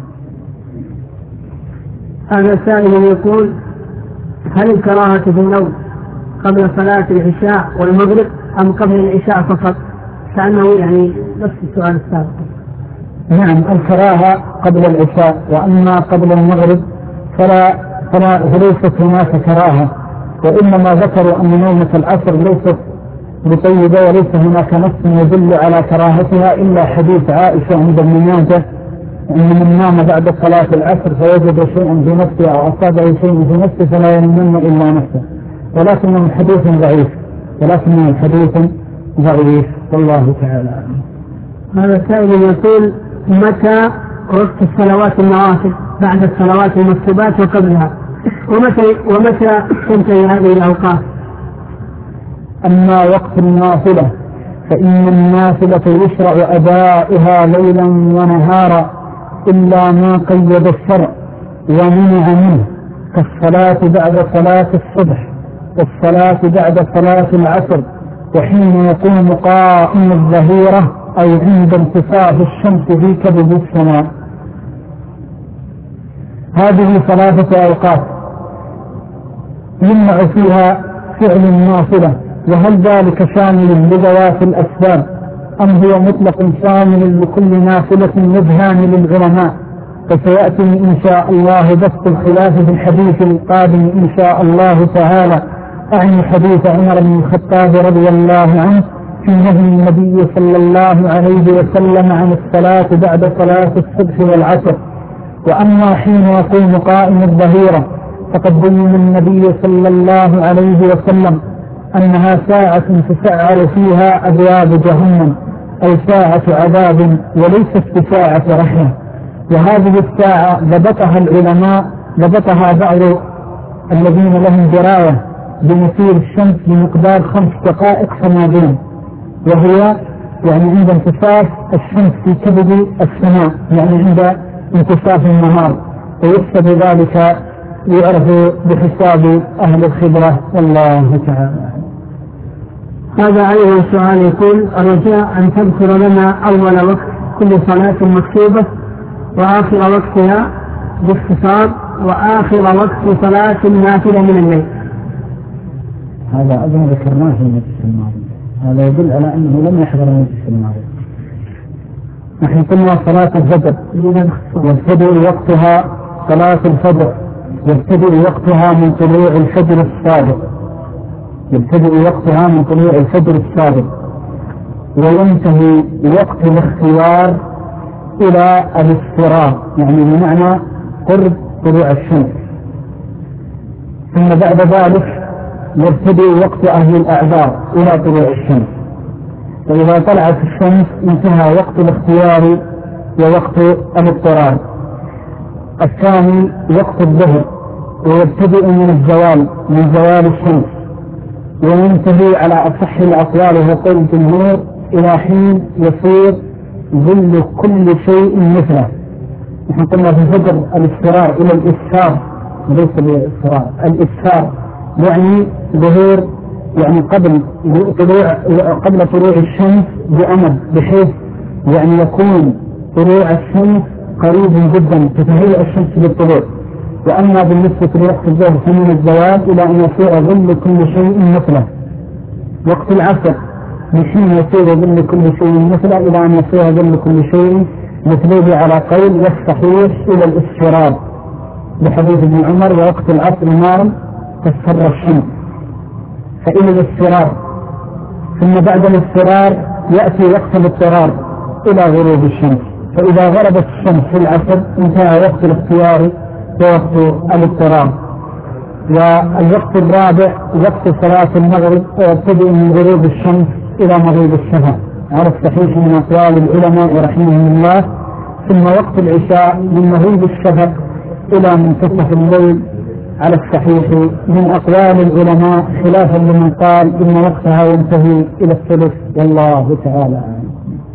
S3: هذا سائل يقول: هل الكراهة في النوم قبل صلاة العشاء والمغرب أم قبل العشاء فقط؟ كأنه يعني نفس السؤال السابق.
S2: نعم، الكراهة قبل العشاء، وأما قبل المغرب فلا فلا فليست هناك كراهة، وإنما ذكروا أن نومة العصر ليست بطيبة، وليس هناك نص يدل على كراهتها إلا حديث عائشة عند ابن ماجه أن من نام بعد صلاة العصر فوجد شيئا في نفسه أو أصابه شيء في نفسه فلا ينام إلا نفسه، ولكنه حديث ضعيف ولكنه حديث ضعيف والله تعالى.
S3: هذا السائل يقول: متى وقت الصلوات النوافل بعد الصلوات المكتوبات وقبلها، ومتى ومتى تنتهي هذه الأوقات؟
S2: أما وقت النافلة فإن النافلة يشرع أداؤها ليلا ونهارا إلا ما قيد الشرع ومنع منه، كالصلاة بعد صلاة الصبح والصلاة بعد صلاة العصر، وحين يقوم قائم الظهيرة أو عند انتصاف الشمس في كبد السماء. هذه ثلاثة أوقات يمنع فيها فعل النافلة، وهل ذلك شامل لذوات الأسباب أم هو مطلق شامل لكل نافلة يذهان للعلماء؟ فسيأتي إن شاء الله بسط الخلاف في الحديث القادم إن شاء الله تعالى، أعني حديث عمر بن الخطاب رضي الله عنه في نهي النبي صلى الله عليه وسلم عن الصلاة بعد صلاة الصبح والعصر. وأما حين يقوم قائم الظهيرة فقد بين النبي صلى الله عليه وسلم أنها ساعة تسعر فيها أبواب جهنم، أي ساعة عذاب وليست بساعة رحمة. وهذه الساعة ضبطها العلماء، ضبطها بعض الذين لهم دراية بمسير الشمس بمقدار خمس دقائق فما بين، وهي يعني عند انتصاف الشمس في كبد السماء، يعني عند انتصاف النهار، ويحسب ذلك يعرف بحساب أهل الخبرة والله تعالى.
S3: هذا أيضا سؤال يقول: الرجاء أن تذكر لنا أول وقت كل صلاة مكتوبة وآخر وقتها باختصار، وآخر وقت صلاة النافلة من الليل.
S2: هذا أظن ذكرناه في المجلس الماضي، هذا يدل على أنه لم يحضر المجلس الماضي. نحن قلنا صلاة الفجر يبتدئ وقتها، صلاة الفجر يبتدئ وقتها من طلوع الفجر الصادق، يبتدئ وقتها من طلوع الفجر الصادق وينتهي وقت الاختيار إلى الاصفرار، يعني بمعنى قرب طلوع الشمس. ثم بعد ذلك يبتدئ وقت أهل الأعذار إلى طلوع الشمس، فإذا طلعت الشمس انتهى وقت الاختيار ووقت الاضطرار. الثاني وقت الظهر، ويبتدئ من الزوال، من زوال الشمس، وينتهي على أصح الأقوال وقول الجمهور إلى حين يصير ظل كل شيء مثله. نحن قلنا في الفجر الاصفرار إلى الإسفار، وليس الاصفرار، الإسفار يعني ظهور، يعني قبل طلوع قبل طلوع الشمس بأمد، بحيث يعني يكون طلوع الشمس قريب جدا تتهيأ الشمس للطلوع. وأما بالنسبة لوقت الظهر فمن الزوال إلى أن يصير ظل كل شيء مثله. وقت العصر من حين يصير ظل كل شيء مثله إلى أن يصير ظل كل شيء مثله على قول والصحيح إلى الاصفرار بحديث ابن عمر: ووقت العصر نار تصفر الشمس، فإلى الاصفرار. ثم بعد الاصفرار يأتي وقت الاضطرار إلى غروب الشمس، فإذا غربت الشمس في العصر انتهى وقت الاختيار ووقت الاضطرار. والوقت الرابع وقت صلاة المغرب، ويبتدئ من غروب الشمس إلى مغيب الشفق على الصحيح من أقوال العلماء رحمهم الله. ثم وقت العشاء من مغيب الشفق إلى منتصف الليل على الصحيح من أقوال العلماء، خلافا لمن قال إن وقتها ينتهي إلى الثلث، والله تعالى أعلم.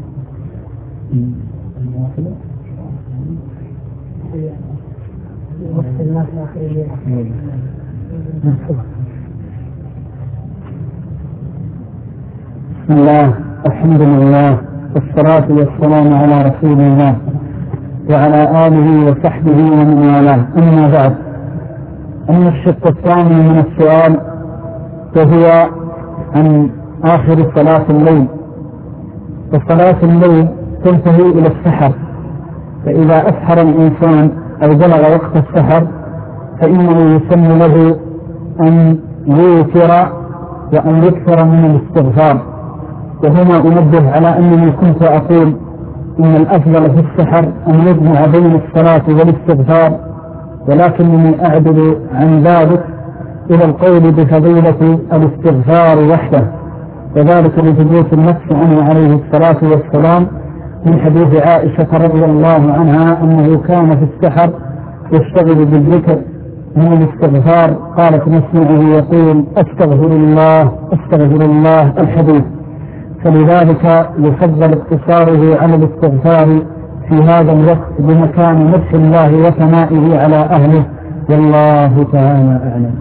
S2: بسم الله، الحمد لله، والصلاة والسلام على رسول الله وعلى آله وصحبه ومن والاه. أما بعد، أما الشق الثاني من السؤال وهو عن آخر صلاة الليل. وصلاة الليل تنتهي إلى السحر، فإذا أسحر الإنسان أو بلغ وقت السحر فإنه يسمى له أن يوتر وأن يكثر من الاستغفار. وهنا أنبه على أنني كنت أقول إن الأفضل في السحر أن يجمع بين الصلاة والاستغفار، ولكنني أعدل عن ذلك إلى القول بفضيلة الاستغفار وحده، وذلك لثبوت النفس عنه عليه الصلاة والسلام من حديث عائشة رضي الله عنها أنه كان في السحر يشتغل بالذكر من الاستغفار، قالت نسمعه يقول أستغفر الله أستغفر الله الحديث. فلذلك يفضل اقتصاره على الاستغفار في هذا الوقت بمكان مدح الله وثنائه على أهله، والله تعالى أعلم.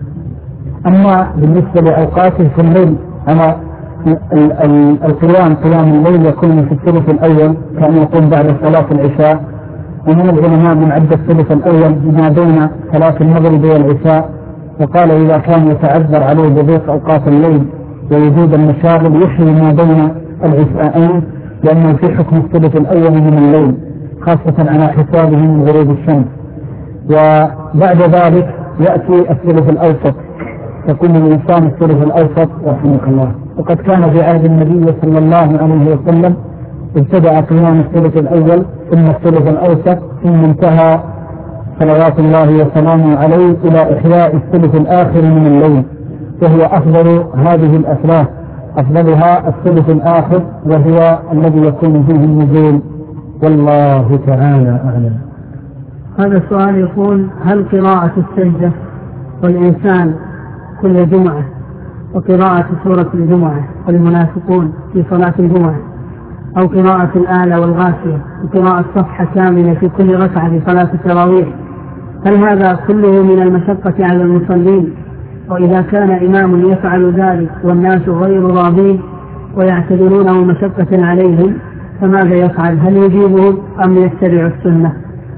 S2: أما بالنسبة لأوقاته في الليل، أنا القيام قيام الليل يكون في الثلث الأول، كان يقوم بعد صلاة العشاء، ومن العلماء من عد الثلث الأول ما بين صلاة المغرب والعشاء، وقال إذا كان يتعذر عليه بضيق أوقات الليل ووجود المشاغل يحيي ما بين العشاءين، لأنه في حكم الثلث الأول من الليل خاصة على حسابه من غروب الشمس. وبعد ذلك يأتي الثلث الأوسط، تكون الإنسان الثلث الأوسط رحمك الله. وقد كان في عهد النبي صلى الله عليه وسلم ابتدأ قيام الثلث الأول ثم الثلث الأوسط، ثم انتهى صلوات الله وسلامه عليه إلى إحياء الثلث الآخر من الليل، وهو أفضل هذه الأثلاث، أفضلها الثلث الآخر وهو الذي يكون فيه النزول، والله تعالى أعلم.
S3: هذا السؤال يقول: هل قراءة السجدة والإنسان كل جمعة وقراءة سورة الجمعة والمنافقون في صلاة الجمعة، أو قراءة الآلة والغاشية وقراءة صفحة كاملة في كل ركعة في صلاة التراويح، هل هذا كله من المشقة على المصلين؟ وإذا كان إمام يفعل ذلك والناس غير راضين ويعتبرونه مشقة عليهم فماذا يفعل؟ هل يجيبهم أم يتبع السنة؟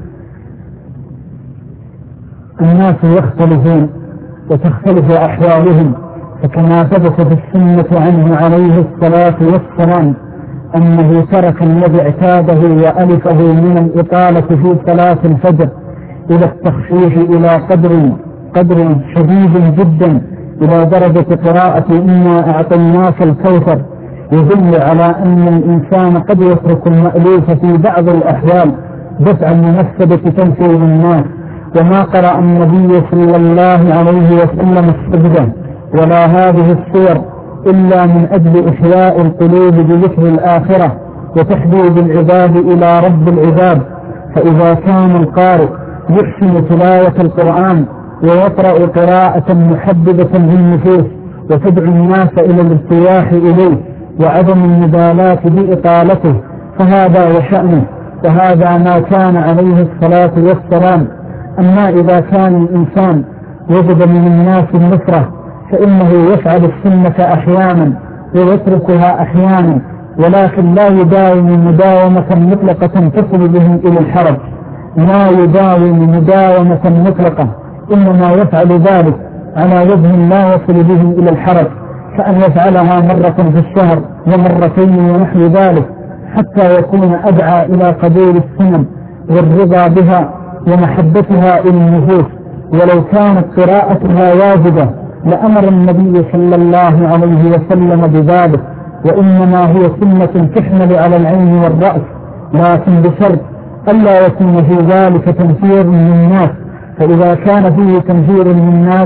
S2: الناس يختلفون وتختلف أحوالهم، فكما ثبت في السنة عنه عليه الصلاة والسلام أنه ترك الذي اعتاده وألفه من الإطالة في صلاة الفجر إلى التخفيف إلى قدر قدر شديد جدا إلى درجة قراءة إنا أعطيناك الكوثر، يدل على أن الإنسان قد يترك المألوف في بعض الأحوال دفعا لمفسدة تنفيذ الناس. وما قرأ النبي صلى الله عليه وسلم السجدة ولا هذه السور إلا من أجل إحياء القلوب بذكر الآخرة وتحبيب العباد إلى رب العباد. فإذا كان القارئ يحسن تلاوة القرآن ويقرأ قراءة محببة للنفوس وتدعو الناس إلى الارتياح إليه وعدم المبالاة بإطالته فهذا وشأنه، وهذا ما كان عليه الصلاة والسلام. أما إذا كان الإنسان وجد من الناس النصرة فإنه يفعل السنة أحيانا ويتركها أحيانا، ولكن لا يداوم مداومة مطلقة تصل بهم إلى الحرج، لا يداوم مداومة مطلقة، إنما يفعل ذلك على وجه لا يصل بهم إلى الحرج، كأن يفعلها مرة في الشهر ومرتين ونحو ذلك، حتى يكون أدعى إلى قبول السنن والرضا بها ومحبتها إلى النفوس. ولو كانت قراءتها واجبة لأمر النبي صلى الله عليه وسلم بذلك، وإنما هي سنة تحمل على العين والرأس، لكن بشرط ألا يكون في ذلك تنفير من الناس، فإذا كان فيه تنفير من الناس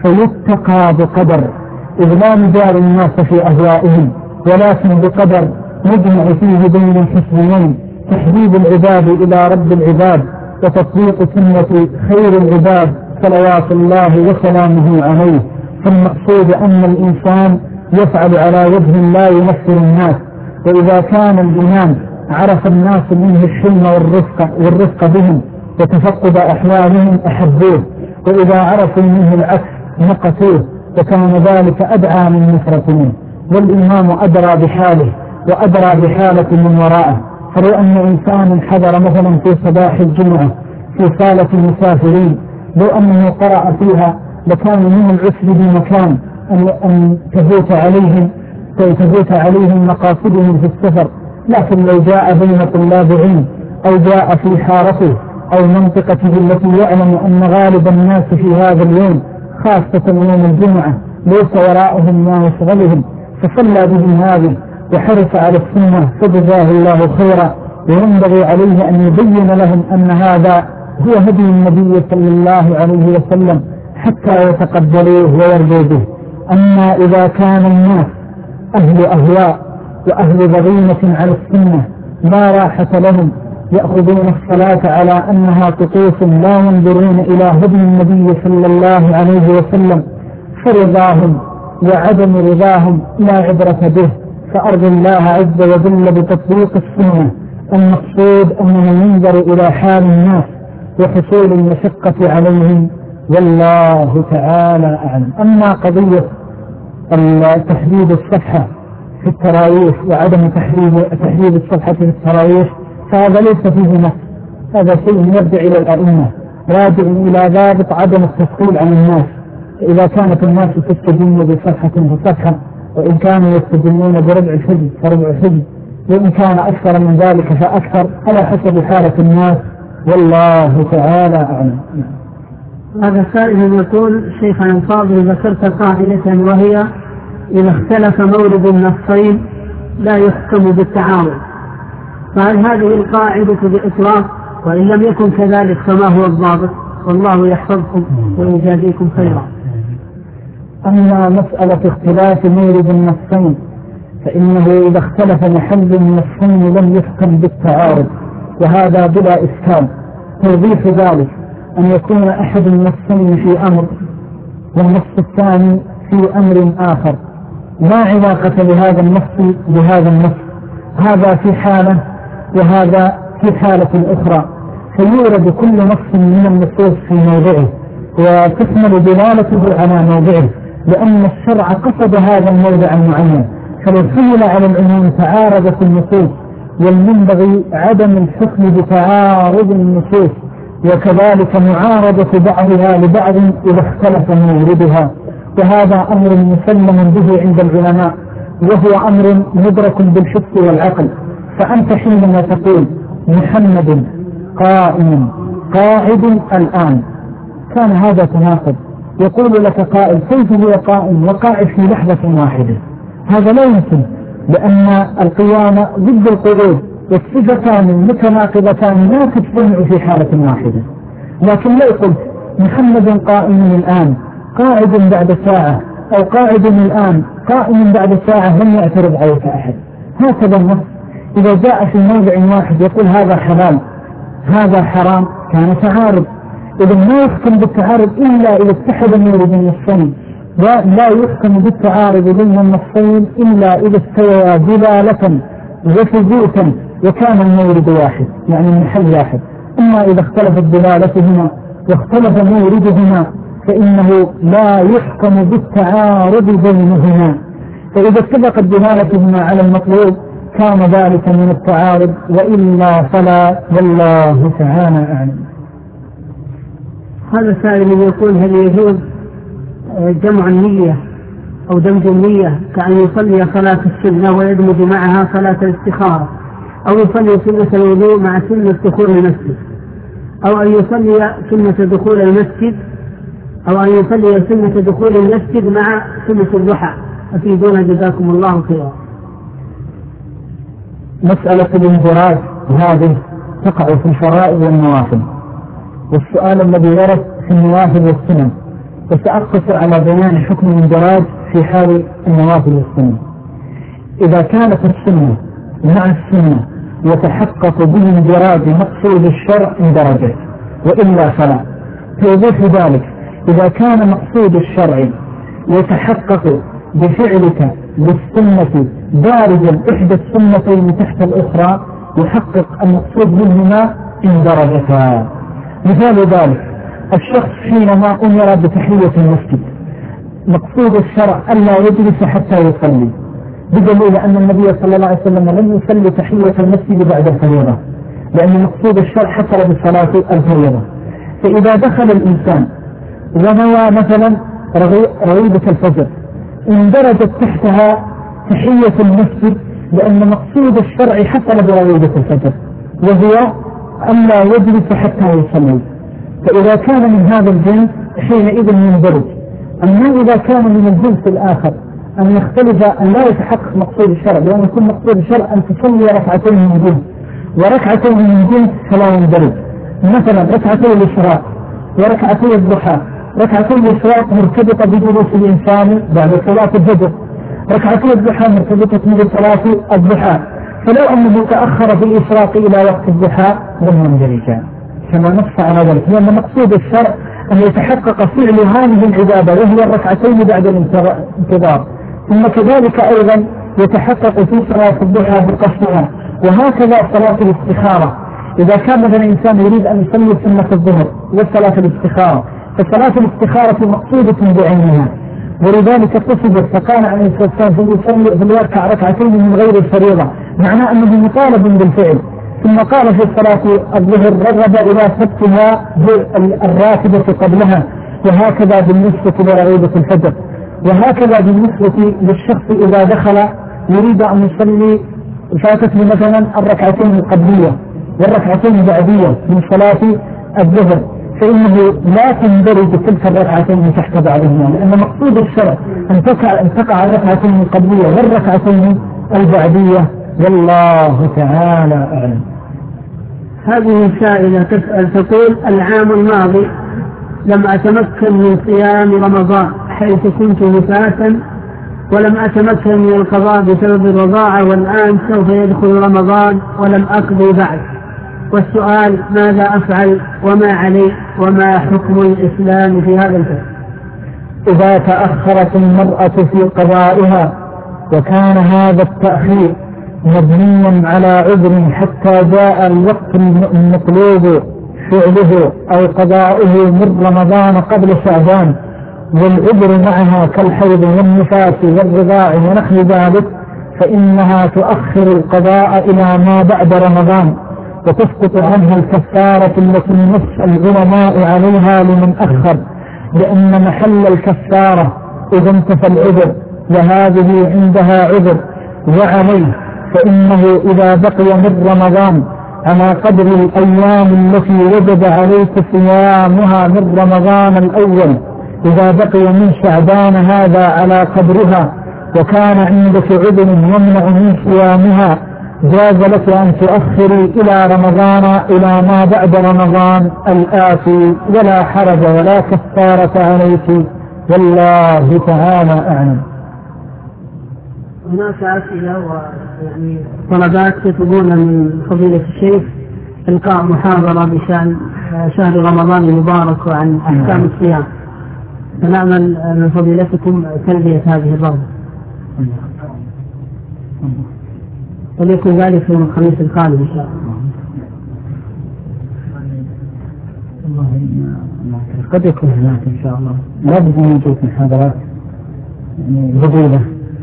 S2: فيتقى بقدر، إذ لا نجار الناس في أهوائهم، ولكن بقدر نجمع فيه بين الحسنين، تحبيب العباد إلى رب العباد وتطبيق سنة خير العباد صلوات الله وسلامه عليه. فالمقصود أن الإنسان يفعل على وجه لا يمثل الناس، وإذا كان الإمام عرف الناس منه الحلم والرفق, والرفق بهم وتفقد أحوالهم أحبوه، وإذا عرفوا منه العكس نقصوه، وكان ذلك أدعى من نصرته. والإمام أدرى بحاله وأدرى بحالة من وراءه. فلو أن إنسان حضر مثلا في صباح الجمعة في صالة المسافرين، لو أنه قرأ فيها لكان من العسر بمكان أن تفوت عليهم تفوت عليهم مقاصدهم في السفر، لكن لو جاء بين طلاب علم أو جاء في حارته أو منطقته التي يعلم أن غالب الناس في هذا اليوم خاصة يوم الجمعة ليس وراءهم ما يشغلهم، فصلى بهم هذه وحرص على السنة فجزاه الله خيرا. وينبغي عليه أن يبين لهم أن هذا هو هدي النبي صلى الله عليه وسلم حتى يتقبلوه ويرضوا به. أما إذا كان الناس أهل أهواء وأهل ضغينة على السنة لا راحة لهم، يأخذون الصلاة على أنها طقوس لا ينظرون إلى هدي النبي صلى الله عليه وسلم، فرضاهم وعدم رضاهم لا عبرة به، فأرض الله عز وجل بتطبيق السنة. المقصود أنه ينظر إلى حال الناس وحصول المشقة عليهم، والله تعالى أعلم. أما قضية تحديد الصفحة في التراويح وعدم تحديد الصفحة في التراويح فهذا ليس فيه نص، هذا شيء يرجع إلى الأئمة، راجع إلى ضابط عدم التسهيل عن الناس. إذا كانت الناس تستجن بصفحة فصفحة، وإن كانوا يستجنون بربع حجب فربع حجب، وإن كان أكثر من ذلك فأكثر، على حسب حالة الناس، والله تعالى أعلم.
S3: هذا سائل يقول: شيخنا الفاضل، ذكرت قاعدة وهي إذا اختلف مورد النصين لا يحكم بالتعارض، فهل هذه القاعدة بإطلاق؟ وإن لم يكن كذلك فما هو الضابط؟ والله يحفظكم ويجازيكم خيرا.
S2: أما مسألة اختلاف مورد النصين فإنه إذا اختلف محل النصين لم يحكم بالتعارض، وهذا بلا إشكال. توضيح ذلك أن يكون أحد النصين في أمر والنص الثاني في أمر آخر لا علاقة لهذا النص بهذا النص، هذا في حالة وهذا في حالة أخرى، فيورد كل نص من النصوص في موضعه وتكمل دلالته على موضعه، لأن الشرع قصد هذا الموضع المعين. فلو حمل على العموم تعارضت النصوص، والمنبغي عدم الحكم بتعارض النصوص، وكذلك معارضة بعضها لبعض إذا اختلف موردها، وهذا أمر مسلم به عند العلماء، وهو أمر مدرك بالحس والعقل. فأنت حينما تقول محمد قائم قاعد الآن، كان هذا تناقض. يقول لك قائل كيف هو قائم وقاعد في لحظة واحدة؟ هذا لا يمكن، لأن القيام ضد القعود، والصفتان متناقضتان لا تجتمع في حالة واحدة. لكن لو قلت محمد قائم الآن قاعد بعد ساعة، أو قاعد الآن قائم بعد ساعة، لم يعترض عليك أحد. هكذا النص إذا جاء في موضع واحد يقول هذا حلال هذا حرام، كان تعارض. إذا ما يحكم بالتعارض إلا إذا اتحد المورد النصين، لا يحكم بالتعارض بين النصين إلا إذا استوى دلالة وثبوتا وكان المورد واحد، يعني المحل واحد. أما إذا اختلفت دلالتهما واختلف موردهما فإنه لا يحكم بالتعارض بينهما. فإذا اتفقت دلالتهما على المطلوب كان ذلك من التعارض، وإلا فلا، والله تعالى أعلم.
S3: هذا سائل يقول هل يجوز جمع النية أو دمج النية كأن يصلي صلاة السنة ويدمج معها صلاة الاستخارة، أو يصلي سنة الوضوء مع سنة دخول المسجد، أو أن يصلي سنة دخول المسجد أو أن يصلي سنة دخول المسجد مع سنة الضحى؟ أفيدونا جزاكم الله خيرا.
S2: مسألة الانفراد هذه تقع في الفرائض والنوافل، والسؤال الذي ورد في النوافل والسنن، وسأقتصر على بيان حكم الاندراج في حال النوافل والسنن. إذا كانت السنة مع السنة يتحقق بالاندراج مقصود الشرع اندرجت، وإلا فلا. توضيح ذلك: إذا كان مقصود الشرع يتحقق بفعلك للسنة دارجا إحدى السنتين تحت الأخرى، يحقق المقصود منهما اندرجتا. مثال ذلك: الشخص حينما أمر بتحية المسجد مقصود الشرع ألا يجلس حتى يصلي، بدليل أن النبي صلى الله عليه وسلم لم يصلي تحية المسجد بعد الفريضة، لأن مقصود الشرع حصل بصلاة الفريضة. فإذا دخل الإنسان ونوى مثلا رغيبة الفجر اندرجت تحتها تحية المسجد، لأن مقصود الشرع حصل برغيبة الفجر، وهو ألا يجلس حتى يصلي. فإذا كان من هذا الجنس حينئذ يندرج. أما إذا كان من الجنس الآخر أن يختلف، أن لا يتحقق مقصود الشرع، لأن يكون مقصود الشرع أن تصلي ركعتين من جنس وركعتين من جنس فلا يندرج. مثلا ركعتين الإشراق وركعتين الضحى، ركعتين الإشراق مرتبطة بجلوس الإنسان بعد صلاة الفجر، ركعتين الضحى مرتبطة بصلاة الضحى، فلو أنه تأخر في الإشراق إلى وقت الضحى لم يندرج، كما نص على ذلك، لأن مقصود الشرع أن يتحقق فعل هذه العبادة وهي الركعتين بعد الانتظار. ثم كذلك أيضا يتحقق في صلاة الضحى بقصدها، وهكذا صلاة الاستخارة. إذا كان مثلا الإنسان يريد أن يصلي سنة الظهر وصلاة الاستخارة، فصلاة الاستخارة مقصودة بعينها، ولذلك قصدت، فقال عليه الصلاة والسلام فليركع ركعتين من غير الفريضة، معناه أنه مطالب بالفعل. ثم قال في صلاة الظهر رغب إلى ثبتها الراتبة قبلها، وهكذا بالنسبة لرغيبة الفجر، وهكذا بالنسبة للشخص إذا دخل يريد أن يصلي فاتته مثلا الركعتين القبلية والركعتين البعدية من صلاة الظهر، فإنه لا تندرج تلك الركعتين تحت بعضهما، لأن مقصود الشرع أن تقع أن تقع الركعتين القبلية والركعتين البعدية، والله تعالى أعلم.
S3: هذه سائلة تسأل تقول: العام الماضي لم أتمكن من صيام رمضان حيث كنت نفاسا، ولم أتمكن من القضاء بسبب الرضاعة، والآن سوف يدخل رمضان ولم أقضي بعد، والسؤال: ماذا أفعل وما علي وما حكم الإسلام في هذا الفعل؟
S2: إذا تأخرت المرأة في قضائها وكان هذا التأخير مبنيا على عذر حتى جاء الوقت المطلوب فعله أو قضاؤه من رمضان قبل شعبان، والعذر معها كالحيض والنفاس والرضاع ونحو ذلك، فإنها تؤخر القضاء إلى ما بعد رمضان، وتسقط عنها الكفارة التي نص العلماء عليها لمن أخر، لأن محل الكفارة إذا انتفى العذر وهذه عندها عذر. وعليه فإنه إذا بقي من رمضان على قدر الأيام التي وجب عليك صيامها من رمضان الأول، إذا بقي من شعبان هذا على قدرها وكان عندك عذر يمنع من صيامها، جاز لك أن تؤخري إلى رمضان إلى ما بعد رمضان الآتي، ولا حرج ولا كفارة عليك، والله تعالى أعلم.
S3: هناك أسئلة ويعني طلبات يطلبون من فضيلة الشيخ إلقاء محاضرة بشأن شهر رمضان المبارك وعن أحكام الصيام، فنأمل من فضيلتكم تلبية هذه الرغبة، وليكن ذلك يوم الخميس القادم إن شاء الله.
S2: قد يكون هناك إن شاء الله لا بد من وجود محاضرات يعني فضيلة،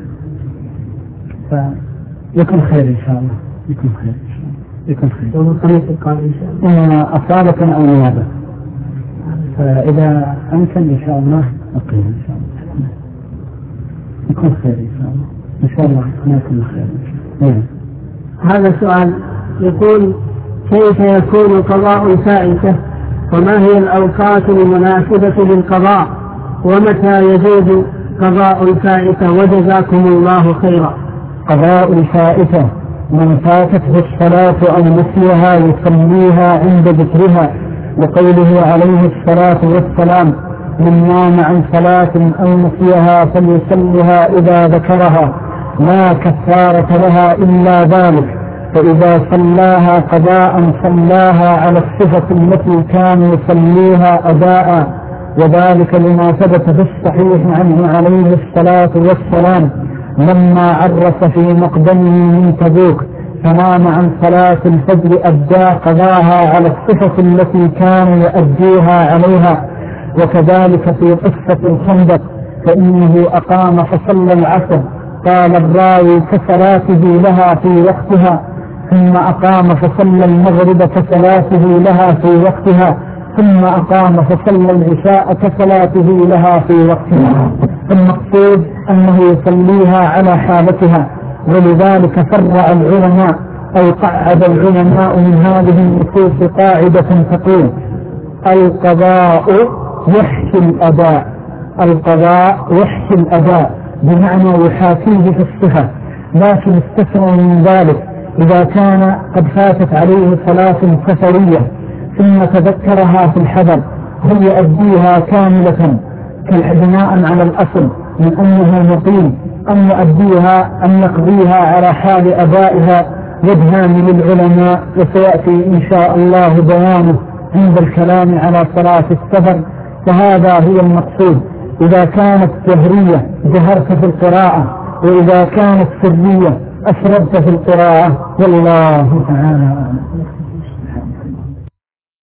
S2: فيكون خير إن شاء الله، يكون خير إن شاء الله، يكون خير
S3: يوم الخميس القادم إن شاء الله.
S2: إما أصالة أو نيابة، فإذا أمكن إن شاء الله أقيم إن شاء الله، يكون خير إن شاء الله، إن شاء الله يكون خير إن شاء الله.
S3: هذا سؤال يقول: كيف يكون قضاء الفائتة، وما هي الأوقات المناسبة للقضاء، ومتى يجوز قضاء الفائتة، وجزاكم الله خيرا.
S2: قضاء الفائتة من فاتته الصلاة أو نسيها يصليها عند ذكرها، لقوله عليه الصلاة والسلام: من نام عن صلاة أو نسيها فليصلها إذا ذكرها، لا كفارة لها إلا ذلك، فإذا صلاها قضاء صلاها على الصفة التي كان يصليها أداء، وذلك لما ثبت في الصحيح عنه عليه الصلاة والسلام لما عرس في مقدمه من تبوك فنام عن صلاة الفجر أدى قضاها على الصفة التي كان يؤديها عليها. وكذلك في قصة الخندق فإنه أقام فصلى العصر، قال الراوي كصلاته لها في وقتها، ثم أقام فصلى المغرب كصلاته لها في وقتها، ثم أقام فصلى العشاء كصلاته لها في وقتها. المقصود أنه يصليها على حالتها، ولذلك فرع العلماء أو قعد العلماء من هذه النصوص قاعدة تقول: القضاء يحكي الأداء، القضاء يحكي الأداء بمعنى يحاكيه في الصفة، لكن استثنى من ذلك إذا كان قد فاتت عليه صلاة سفرية ثم تذكرها في الحضر هل يؤديها كاملة كالبناء على الأصل من أنه مقيم، أم يؤديها أم يقضيها على حال أدائها، يدهان للعلماء، وسيأتي إن شاء الله بيانه عند الكلام على صلاة السفر. فهذا هو المقصود. إذا كانت جهرية جهرت في القراءة، وإذا كانت سرية أسررت في القراءة، والله تعالى أعلم.